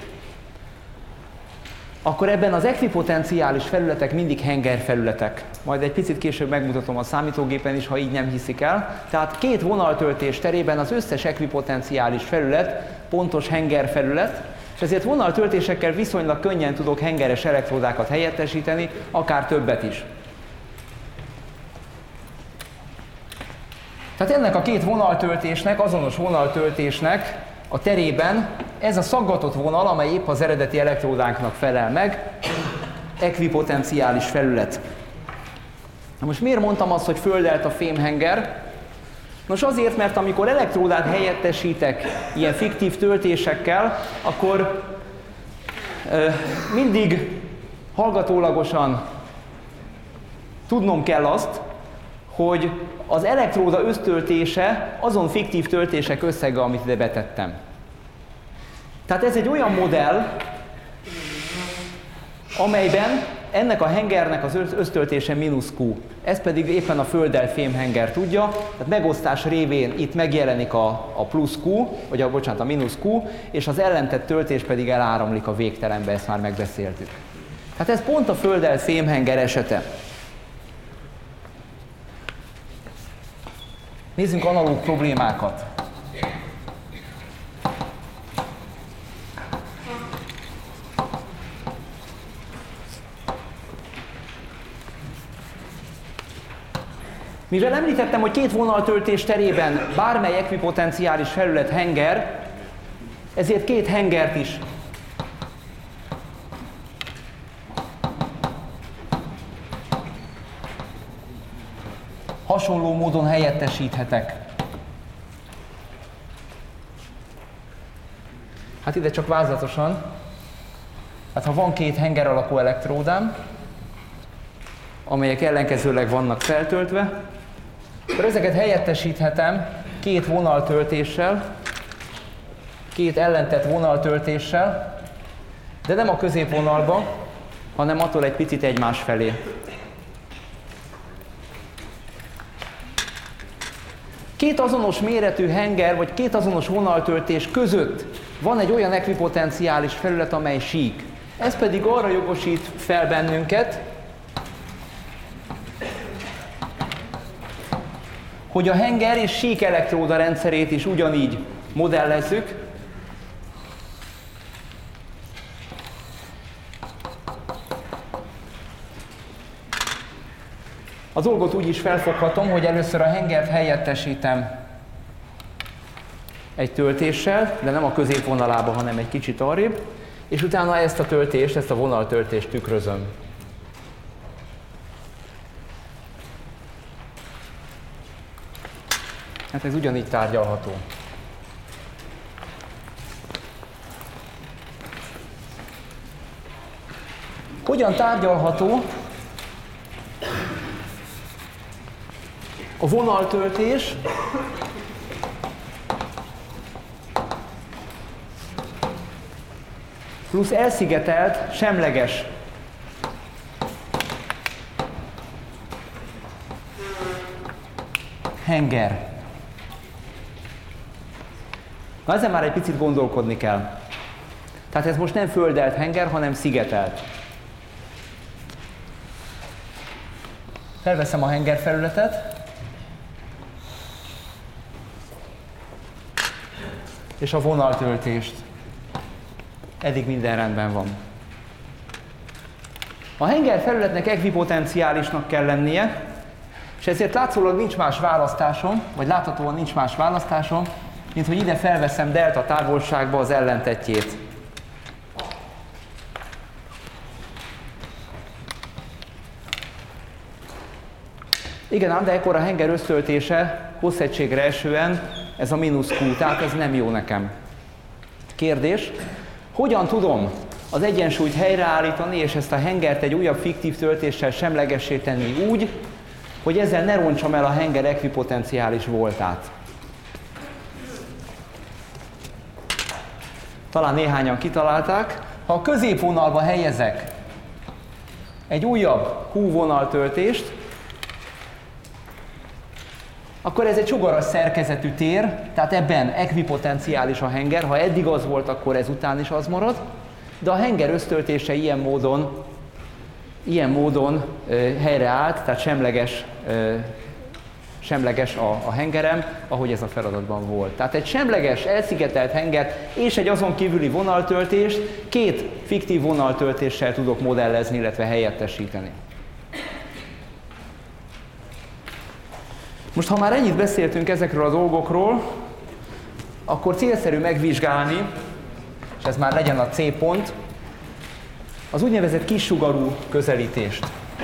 akkor ebben az ekvipotenciális felületek mindig henger felületek. Majd egy picit később megmutatom a számítógépen is, ha így nem hiszik el. Tehát két vonaltöltés terében az összes ekvipotenciális felület pontos henger felület, és ezért vonaltöltésekkel viszonylag könnyen tudok hengeres elektródákat helyettesíteni, akár többet is. Tehát ennek a két vonaltöltésnek, azonos vonaltöltésnek a terében ez a szaggatott vonal, amely épp az eredeti elektródánknak felel meg, ekvipotenciális felület. Na most miért mondtam azt, hogy földelt a fémhenger? Nos azért, mert amikor elektródát helyettesítek ilyen fiktív töltésekkel, akkor mindig hallgatólagosan tudnom kell azt, hogy az elektróda össztöltése azon fiktív töltések összege, amit ide betettem. Tehát ez egy olyan modell, amelyben ennek a hengernek az össztöltése mínusz Q. Ez pedig éppen a földdel fémhenger tudja, tehát megosztás révén itt megjelenik a plusz Q, vagy a mínusz Q, és az ellentett töltés pedig eláramlik a végtelenbe, ezt már megbeszéltük. Tehát ez pont a földdel fémhenger esete. Nézzünk analóg problémákat. Mivel említettem, hogy két vonaltöltés terében bármely ekvipotenciális felület henger, ezért két hengert is hasonló módon helyettesíthetek. Hát ide csak vázlatosan. Hát ha van két henger alakú elektródám, amelyek ellenkezőleg vannak feltöltve, akkor ezeket helyettesíthetem két vonaltöltéssel, két ellentett vonaltöltéssel, de nem a középvonalba, hanem attól egy picit egymás felé. Két azonos méretű henger, vagy két azonos vonaltöltés között van egy olyan ekvipotenciális felület, amely sík. Ez pedig arra jogosít fel bennünket, hogy a henger és sík elektróda rendszerét is ugyanígy modellezzük. A dolgot úgy is felfoghatom, hogy először a hengert helyettesítem egy töltéssel, de nem a középvonalába, hanem egy kicsit arrébb, és utána ezt a töltést, ezt a vonaltöltést tükrözöm. Hát ez ugyanígy tárgyalható. Hogyan tárgyalható a vonaltöltés plusz elszigetelt, semleges henger? Na, ezen már egy picit gondolkodni kell. Tehát ez most nem földelt henger, hanem szigetelt. Felveszem a hengerfelületet, és a vonaltöltést. Eddig minden rendben van. A hengerfelületnek ekvipotenciálisnak kell lennie, és ezért látszólag nincs más választásom, vagy láthatóan nincs más választásom, mint hogy ide felveszem delta távolságba az ellentettjét. Igen ám, de ekkor a henger össztöltése hosszegységre esően ez a mínusz Q, tehát ez nem jó nekem. Kérdés, hogyan tudom az egyensúlyt helyreállítani, és ezt a hengert egy újabb fiktív töltéssel semlegessé tenni úgy, hogy ezzel ne rontsam el a henger ekvipotenciális voltát? Talán néhányan kitalálták. Ha a középvonalba helyezek egy újabb Q vonaltöltést, akkor ez egy sugaras szerkezetű tér, tehát ebben ekvipotenciális a henger. Ha eddig az volt, akkor ezután is az marad, de a henger össztöltése ilyen módon helyreállt, tehát semleges a hengerem, ahogy ez a feladatban volt. Tehát egy semleges, elszigetelt henger és egy azon kívüli vonaltöltést két fiktív vonaltöltéssel tudok modellezni, illetve helyettesíteni. Most, ha már ennyit beszéltünk ezekről a dolgokról, akkor célszerű megvizsgálni, és ez már legyen a C pont, az úgynevezett kissugarú közelítést.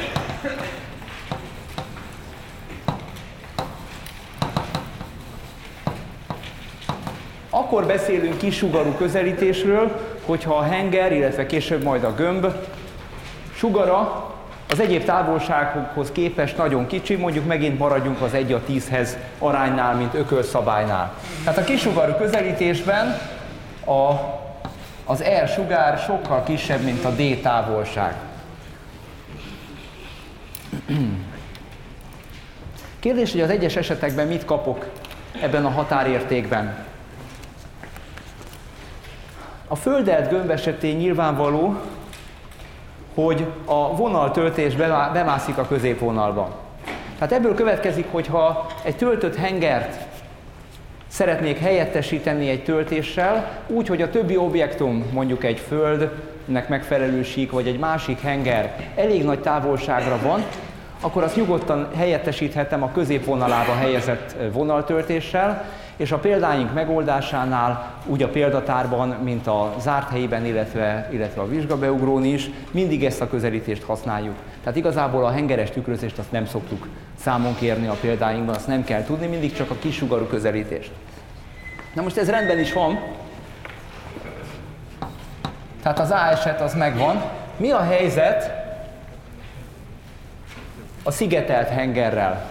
Akkor beszélünk kissugarú közelítésről, hogyha a henger, illetve később majd a gömb sugara az egyéb távolságokhoz képest nagyon kicsi, mondjuk megint maradjunk az 1:10-hez aránynál, mint ökölszabálynál. Tehát a kissugarú közelítésben az R sugár sokkal kisebb, mint a D távolság. Kérdés, hogy az egyes esetekben mit kapok ebben a határértékben? A földelt gömb esetén nyilvánvaló, hogy a vonaltöltés bemászik a középvonalba. Tehát ebből következik, hogy ha egy töltött hengert szeretnék helyettesíteni egy töltéssel, úgy, hogy a többi objektum, mondjuk egy földnek megfelelő sík, vagy egy másik henger elég nagy távolságra van, akkor azt nyugodtan helyettesíthetem a középvonalába helyezett vonaltöltéssel, és a példáink megoldásánál, úgy a példatárban, mint a zárt helyben, illetve a vizsgabeugrón is, mindig ezt a közelítést használjuk. Tehát igazából a hengeres tükrözést azt nem szoktuk számon kérni a példáinkban, azt nem kell tudni, mindig csak a kissugarú közelítést. Na most ez rendben is van, tehát az A eset az megvan. Mi a helyzet a szigetelt hengerrel?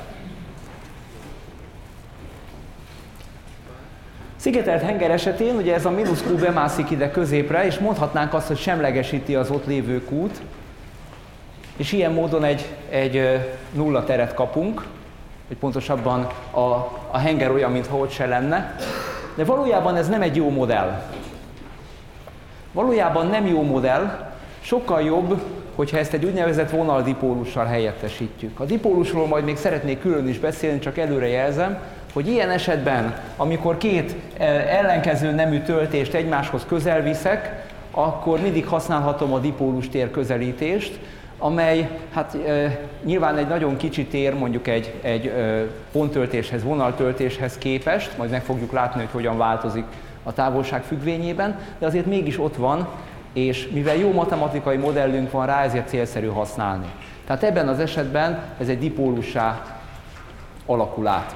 Szigetelt henger esetén ugye ez a mínusz Q bemászik ide középre, és mondhatnánk azt, hogy semlegesíti az ott lévő Q-t, és ilyen módon egy nulla teret kapunk, hogy pontosabban a henger olyan, mintha ott se lenne, de valójában ez nem egy jó modell. Valójában nem jó modell, sokkal jobb, hogyha ezt egy úgynevezett vonaldipólussal helyettesítjük. A dipólusról majd még szeretnék külön is beszélni, csak előre jelzem, hogy ilyen esetben, amikor két ellenkező nemű töltést egymáshoz közel viszek, akkor mindig használhatom a dipólus tér közelítést. amely hát nyilván egy nagyon kicsi tér, mondjuk egy ponttöltéshez, vonaltöltéshez képest, majd meg fogjuk látni, hogy hogyan változik a távolság függvényében, de azért mégis ott van, és mivel jó matematikai modellünk van rá, ezért célszerű használni. Tehát ebben az esetben ez egy dipólussá alakul át.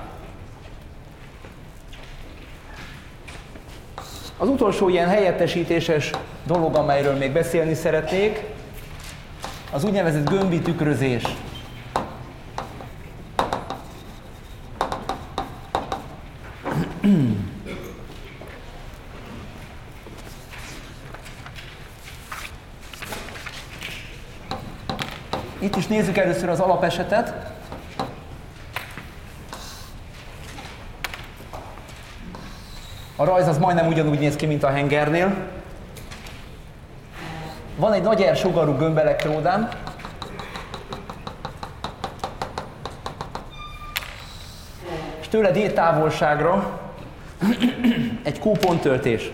Az utolsó ilyen helyettesítéses dolog, amelyről még beszélni szeretnék, az úgynevezett gömbi tükrözés. Itt is nézzük először az alapesetet. A rajz az majdnem ugyanúgy néz ki, mint a hengernél. Van egy nagy R-sugarú gömbelektródám, és tőle D távolságra egy Q ponttöltés.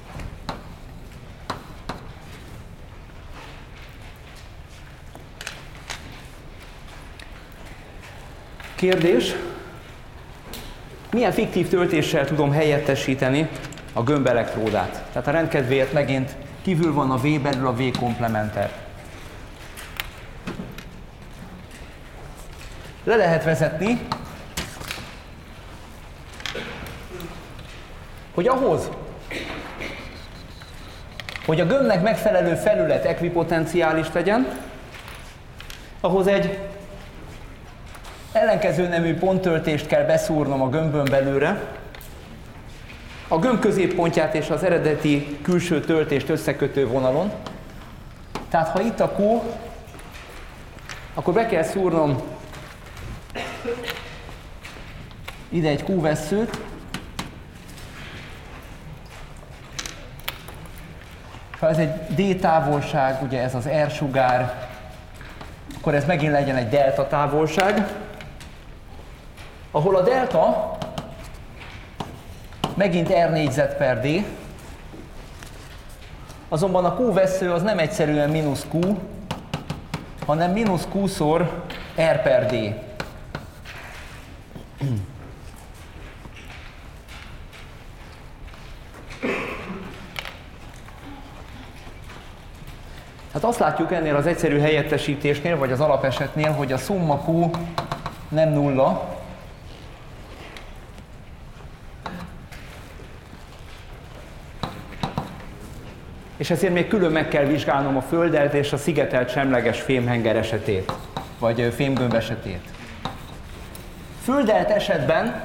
Kérdés, milyen fiktív töltéssel tudom helyettesíteni a gömbelektródát? Tehát a rendkedvéért megint kívül van a V, belül a V komplementer. Le lehet vezetni, hogy ahhoz, hogy a gömbnek megfelelő felület ekvipotenciális legyen, ahhoz egy ellenkező nemű ponttöltést kell beszúrnom a gömbön belőle, a gömb középpontját és az eredeti külső töltést összekötő vonalon. Tehát ha itt a Q, akkor be kell szúrnom ide egy Q vesszőt, ha ez egy D távolság, ugye ez az R sugár, akkor ez megint legyen egy delta távolság, ahol a delta megint R négyzet per D, azonban a Q vessző az nem egyszerűen mínusz Q, hanem mínusz Q-szor R per D. Hát azt látjuk ennél az egyszerű helyettesítésnél, vagy az alapesetnél, hogy a szumma Q nem nulla, és ezért még külön meg kell vizsgálnom a földelt és a szigetelt semleges fémhenger esetét, vagy fémgömb esetét. Földelt esetben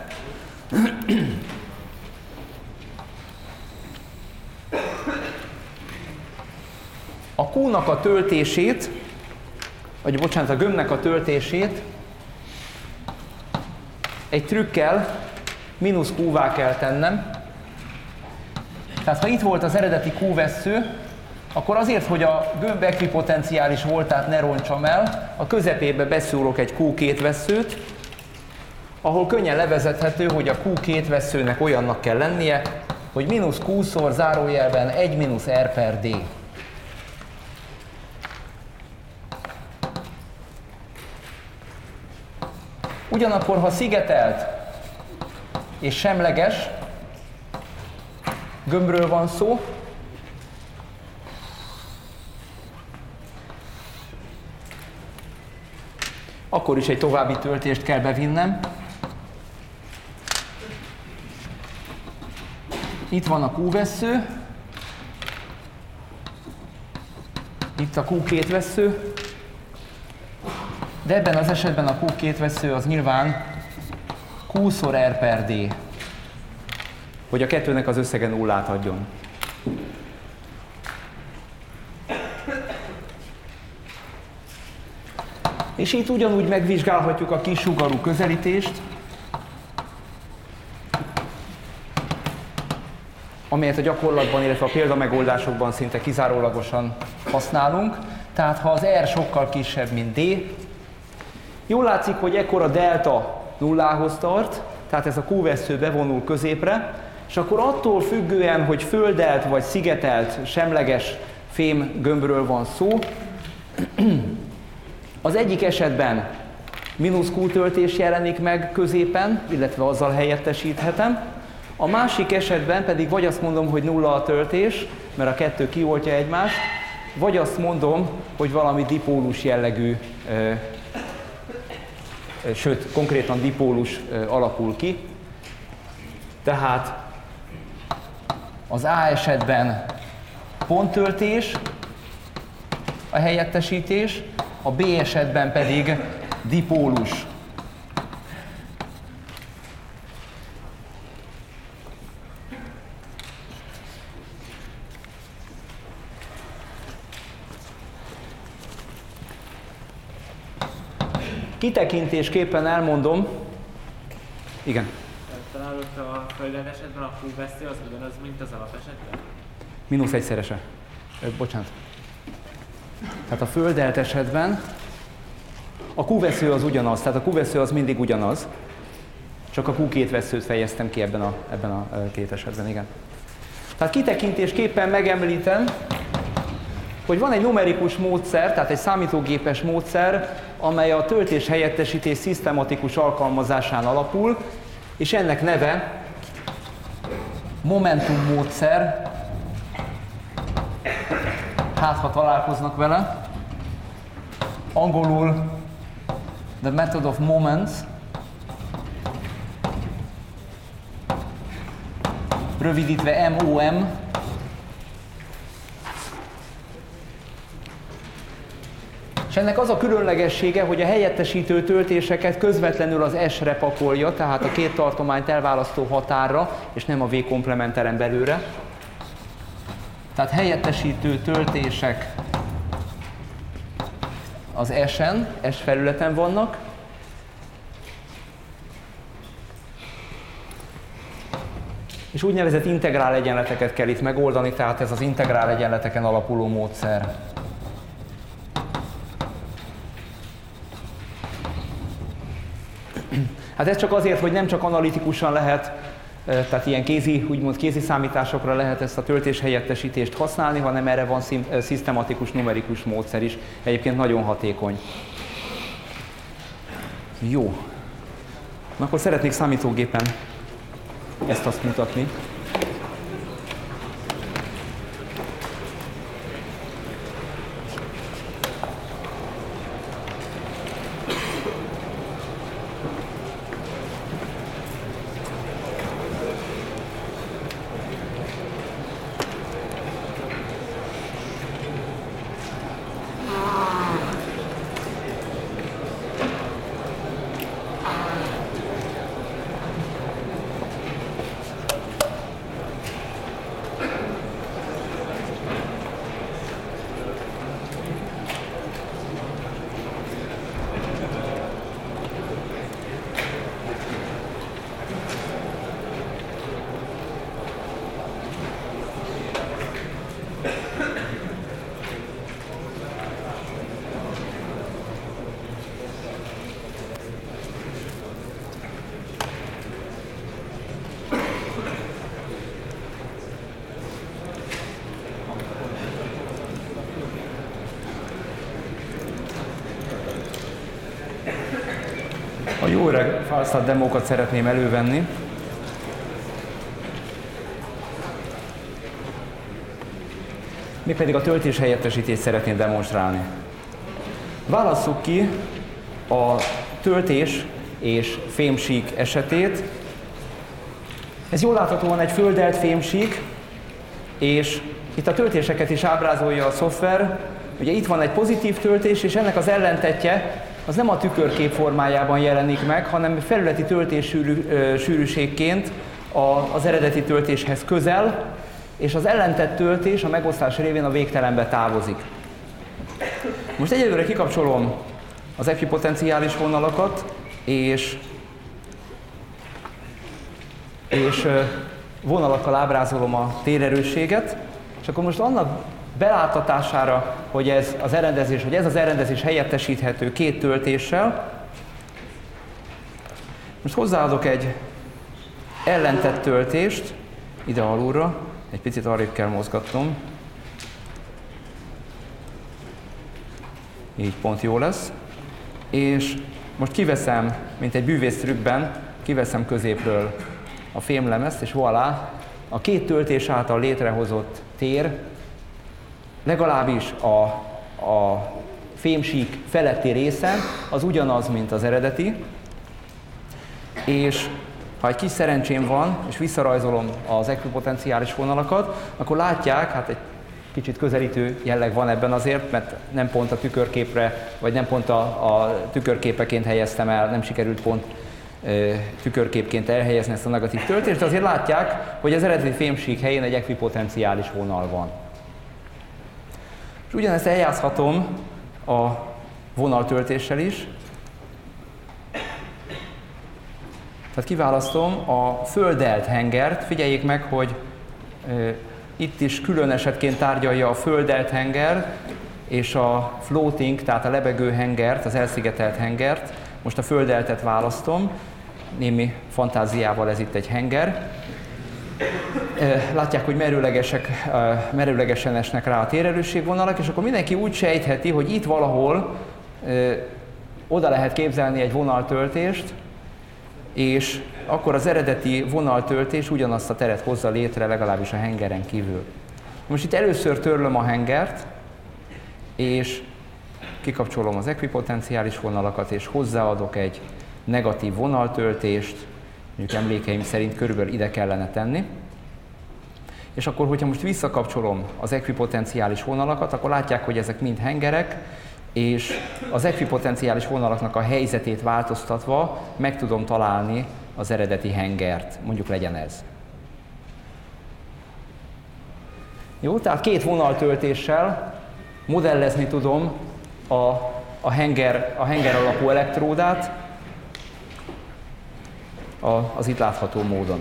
a Q-nak a töltését, vagy bocsánat, a gömbnek a töltését egy trükkel mínusz Q-vá kell tennem. Tehát ha itt volt az eredeti Q vessző, akkor azért, hogy a gömb ekvipotenciális voltát ne rontsam el, a közepébe beszúrok egy Q2 vesszőt, ahol könnyen levezethető, hogy a Q2 vesszőnek olyannak kell lennie, hogy mínusz Q-szor zárójelben 1 mínusz R per D. Ugyanakkor, ha szigetelt és semleges gömbről van szó, akkor is egy további töltést kell bevinnem. Itt van a Q vessző, itt a Q2 vessző, de ebben az esetben a Q2 vessző az nyilván Q-szor R per D, hogy a kettőnek az összege nullát adjon. És itt ugyanúgy megvizsgálhatjuk a kis sugarú közelítést, amelyet a gyakorlatban, illetve a példamegoldásokban szinte kizárólagosan használunk. Tehát ha az R sokkal kisebb, mint D, jól látszik, hogy ekkor a delta nullához tart, tehát ez a Q vessző bevonul középre, és akkor attól függően, hogy földelt vagy szigetelt semleges fém gömbről van szó, Az egyik esetben -Q töltés jelenik meg középen, illetve azzal helyettesíthetem. A másik esetben pedig vagy azt mondom, hogy nulla a töltés, mert a kettő kioltja egymást, vagy azt mondom, hogy valami dipólus jellegű, sőt, konkrétan dipólus alakul ki. Tehát az A esetben ponttöltés, a helyettesítés, a B esetben pedig dipólus. Kitekintésképpen elmondom, igen. Talán ott a földet esetben a Q-vesző az ugyanaz, mint az alap esetben? -1-szerese. Bocsánat. Tehát a földet esetben a Q-vesző az ugyanaz, tehát a Q-vesző az mindig ugyanaz, csak a Q2 veszőt fejeztem ki ebben a két esetben, igen. Tehát kitekintésképpen megemlítem, hogy van egy numerikus módszer, tehát egy számítógépes módszer, amely a töltés helyettesítés szisztematikus alkalmazásán alapul, és ennek neve Momentum módszer. Hát, ha találkoznak vele. Angolul The Method of Moments. Rövidítve MOM. És ennek az a különlegessége, hogy a helyettesítő töltéseket közvetlenül az S-re pakolja, tehát a két tartományt elválasztó határra, és nem a V-komplementeren belőle. Tehát helyettesítő töltések az S-en, S felületen vannak. És úgynevezett integrál egyenleteket kell itt megoldani, tehát ez az integrál egyenleteken alapuló módszer. Hát ez csak azért, hogy nem csak analitikusan lehet, tehát ilyen úgymond kézi számításokra lehet ezt a töltéshelyettesítést használni, hanem erre van szisztematikus, numerikus módszer is. Egyébként nagyon hatékony. Jó. Na, akkor szeretnék számítógépen ezt-azt mutatni. A jó öreg Falstad demókat szeretném elővenni. Mégpedig a töltés helyettesítést szeretném demonstrálni. Válasszuk ki a töltés és fémsík esetét. Ez jól láthatóan egy földelt fémsík, és itt a töltéseket is ábrázolja a szoftver. Ugye itt van egy pozitív töltés, és ennek az ellentetje az nem a tükörkép formájában jelenik meg, hanem felületi töltés sűrűségként az eredeti töltéshez közel, és az ellentett töltés a megosztás révén a végtelenbe távozik. Most egyelőre kikapcsolom az ekvipotenciális vonalakat, és vonalakkal ábrázolom a térerősséget, és akkor most annak beláthatására, hogy ez az elrendezés helyettesíthető két töltéssel, most hozzáadok egy ellentett töltést ide alulra, egy picit arrébb kell mozgatnom, így pont jó lesz. És most kiveszem, mint egy bűvésztrükkben, kiveszem középről a fémlemezt, és voilà, a két töltés által létrehozott tér legalábbis a fémsík feletti része az ugyanaz, mint az eredeti, és ha egy kis szerencsém van, és visszarajzolom az ekvipotenciális vonalakat, akkor látják, hát egy kicsit közelítő jelleg van ebben azért, mert nem pont a tükörképre, vagy nem pont a tükörképeként helyeztem el, nem sikerült pont tükörképként elhelyezni ezt a negatív töltést, de azért látják, hogy az eredeti fémsík helyén egy ekvipotenciális vonal van. És ugyanezt eljátszhatom a vonaltöltéssel is. Tehát kiválasztom a földelt hengert. Figyeljék meg, hogy itt is külön esetként tárgyalja a földelt henger és a floating, tehát a lebegő hengert, az elszigetelt hengert. Most a földeltet választom, némi fantáziával ez itt egy henger. Látják, hogy merőlegesen esnek rá a térerősségvonalak, és akkor mindenki úgy sejtheti, hogy itt valahol oda lehet képzelni egy vonaltöltést, és akkor az eredeti vonaltöltés ugyanazt a teret hozza létre, legalábbis a hengeren kívül. Most itt először törlöm a hengert, és kikapcsolom az ekvipotenciális vonalakat, és hozzáadok egy negatív vonaltöltést, mondjuk emlékeim szerint körülbelül ide kellene tenni. És akkor, hogyha most visszakapcsolom az ekvipotenciális vonalakat, akkor látják, hogy ezek mind hengerek, és az ekvipotenciális vonalaknak a helyzetét változtatva meg tudom találni az eredeti hengert. Mondjuk legyen ez. Jó, tehát két vonaltöltéssel modellezni tudom a henger alapú elektródát az itt látható módon.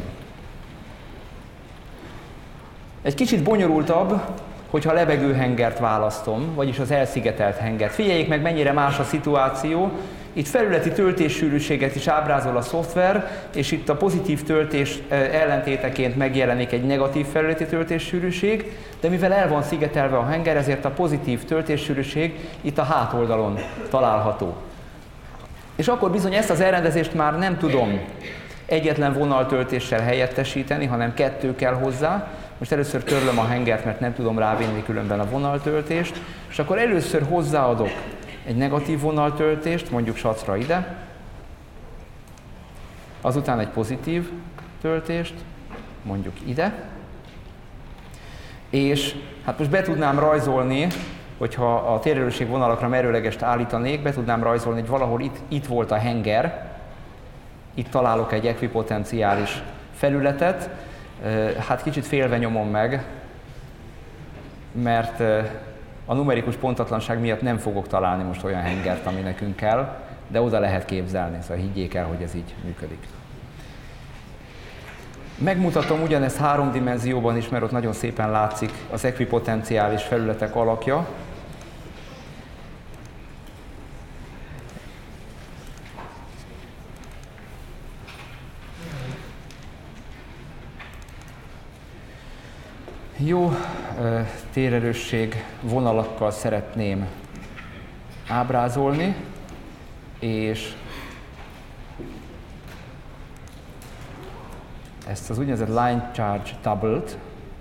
Egy kicsit bonyolultabb, hogyha a lebegő hengert választom, vagyis az elszigetelt hengert. Figyeljék meg, mennyire más a szituáció. Itt felületi töltéssűrűséget is ábrázol a szoftver, és itt a pozitív töltés ellentéteként megjelenik egy negatív felületi töltéssűrűség, de mivel el van szigetelve a henger, ezért a pozitív töltéssűrűség itt a hátoldalon található. És akkor bizony ezt az elrendezést már nem tudom egyetlen vonaltöltéssel helyettesíteni, hanem kettő kell hozzá. Most először törlöm a hengert, mert nem tudom rávinni különben a vonaltöltést, és akkor először hozzáadok egy negatív vonaltöltést, mondjuk sacra ide, azután egy pozitív töltést, mondjuk ide, és hát most be tudnám rajzolni, hogyha a térerősség vonalakra merőlegest állítanék, be tudnám rajzolni, hogy valahol itt volt a henger, itt találok egy ekvipotenciális felületet, hát kicsit félve nyomom meg, mert a numerikus pontatlanság miatt nem fogok találni most olyan hengert, ami nekünk kell, de oda lehet képzelni, szóval higgyék el, hogy ez így működik. Megmutatom ugyanezt 3 dimenzióban is, mert ott nagyon szépen látszik az ekvipotenciális felületek alakja. Jó térerősség vonalakkal szeretném ábrázolni, és ezt az úgynevezett line charge double-t,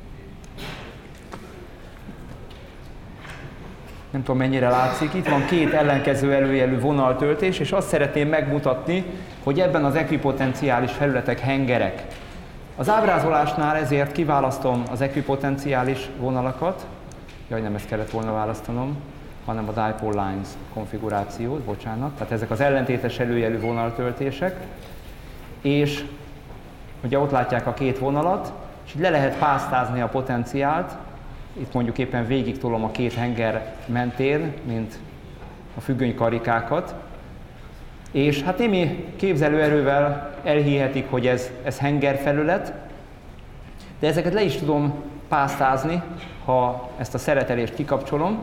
nem tudom mennyire látszik, itt van két ellenkező előjelű vonaltöltés, és azt szeretném megmutatni, hogy ebben az ekvipotenciális felületek hengerek. Az ábrázolásnál ezért kiválasztom az ekvipotenciális vonalakat, nem ezt kellett volna választanom, hanem a dipole lines konfigurációt, bocsánat, tehát ezek az ellentétes előjelű vonaltöltések, és ugye ott látják a két vonalat, és így le lehet pásztázni a potenciált, itt mondjuk éppen végig tolom a két henger mentén, mint a függönykarikákat, és hát némi képzelőerővel elhihetik, hogy ez henger felület, de ezeket le is tudom pásztázni, ha ezt a szeretelést kikapcsolom,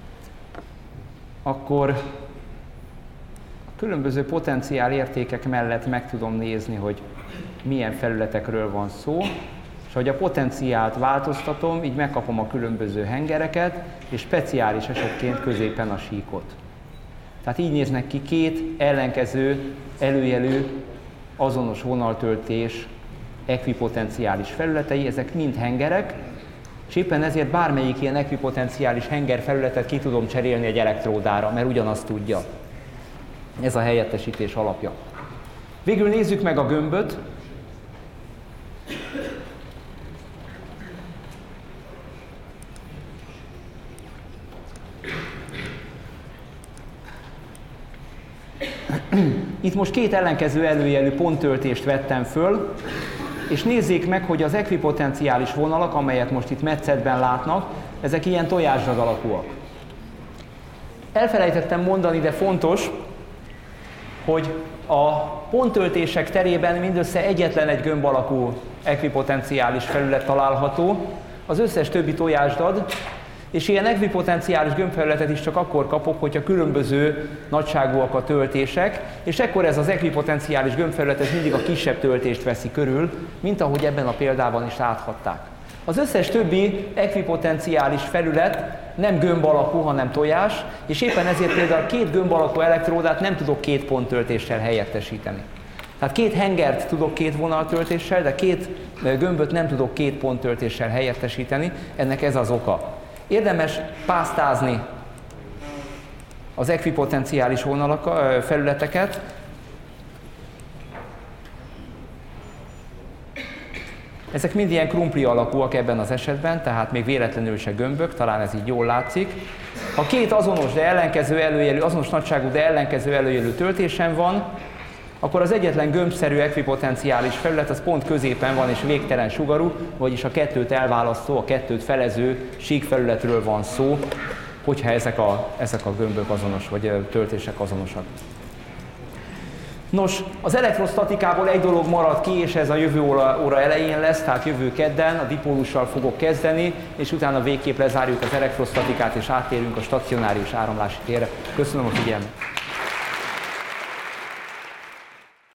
akkor a különböző potenciál értékek mellett meg tudom nézni, hogy milyen felületekről van szó, és hogy a potenciált változtatom, így megkapom a különböző hengereket, és speciális esetként középen a síkot. Tehát így néznek ki két ellenkező, előjelű, azonos vonaltöltés ekvipotenciális felületei, ezek mind hengerek, és éppen ezért bármelyik ilyen ekvipotenciális henger felületet ki tudom cserélni egy elektródára, mert ugyanazt tudja. Ez a helyettesítés alapja. Végül nézzük meg a gömböt. Itt most két ellenkező előjelű ponttöltést vettem föl, és nézzék meg, hogy az ekvipotenciális vonalak, amelyet most itt metszetben látnak, ezek ilyen tojásrad alakúak. Elfelejtettem mondani, de fontos, hogy a ponttöltések terében mindössze egyetlen egy gömb alakú ekvipotenciális felület található, az összes többi tojásdad, és ilyen ekvipotenciális gömbfelületet is csak akkor kapok, hogyha különböző nagyságúak a töltések, és ekkor ez az ekvipotenciális gömbfelület ez mindig a kisebb töltést veszi körül, mint ahogy ebben a példában is láthatták. Az összes többi ekvipotenciális felület nem gömb alakú, hanem tojás, és éppen ezért például két gömb alakú elektródát nem tudok két ponttöltéssel helyettesíteni. Tehát két hengert tudok két vonaltöltéssel, de két gömböt nem tudok két ponttöltéssel helyettesíteni, ennek ez az oka. Érdemes pásztázni az ekvipotenciális felületeket. Ezek mind ilyen krumpli alakúak ebben az esetben, tehát még véletlenül se gömbök, talán ez így jól látszik. Ha két azonos, de ellenkező előjelű, azonos nagyságú, de ellenkező előjelű töltésem van, akkor az egyetlen gömbszerű ekvipotenciális felület az pont középen van és végtelen sugarú, vagyis a kettőt elválasztó, a kettőt felező síkfelületről van szó, hogyha ezek a gömbök azonos, vagy töltések azonosak. Nos, az elektrostatikából egy dolog marad ki, és ez a jövő óra elején lesz, tehát jövő kedden a dipólussal fogok kezdeni, és utána végképp lezárjuk az elektrostatikát, és áttérünk a stacionárius áramlási térre. Köszönöm a figyelmet!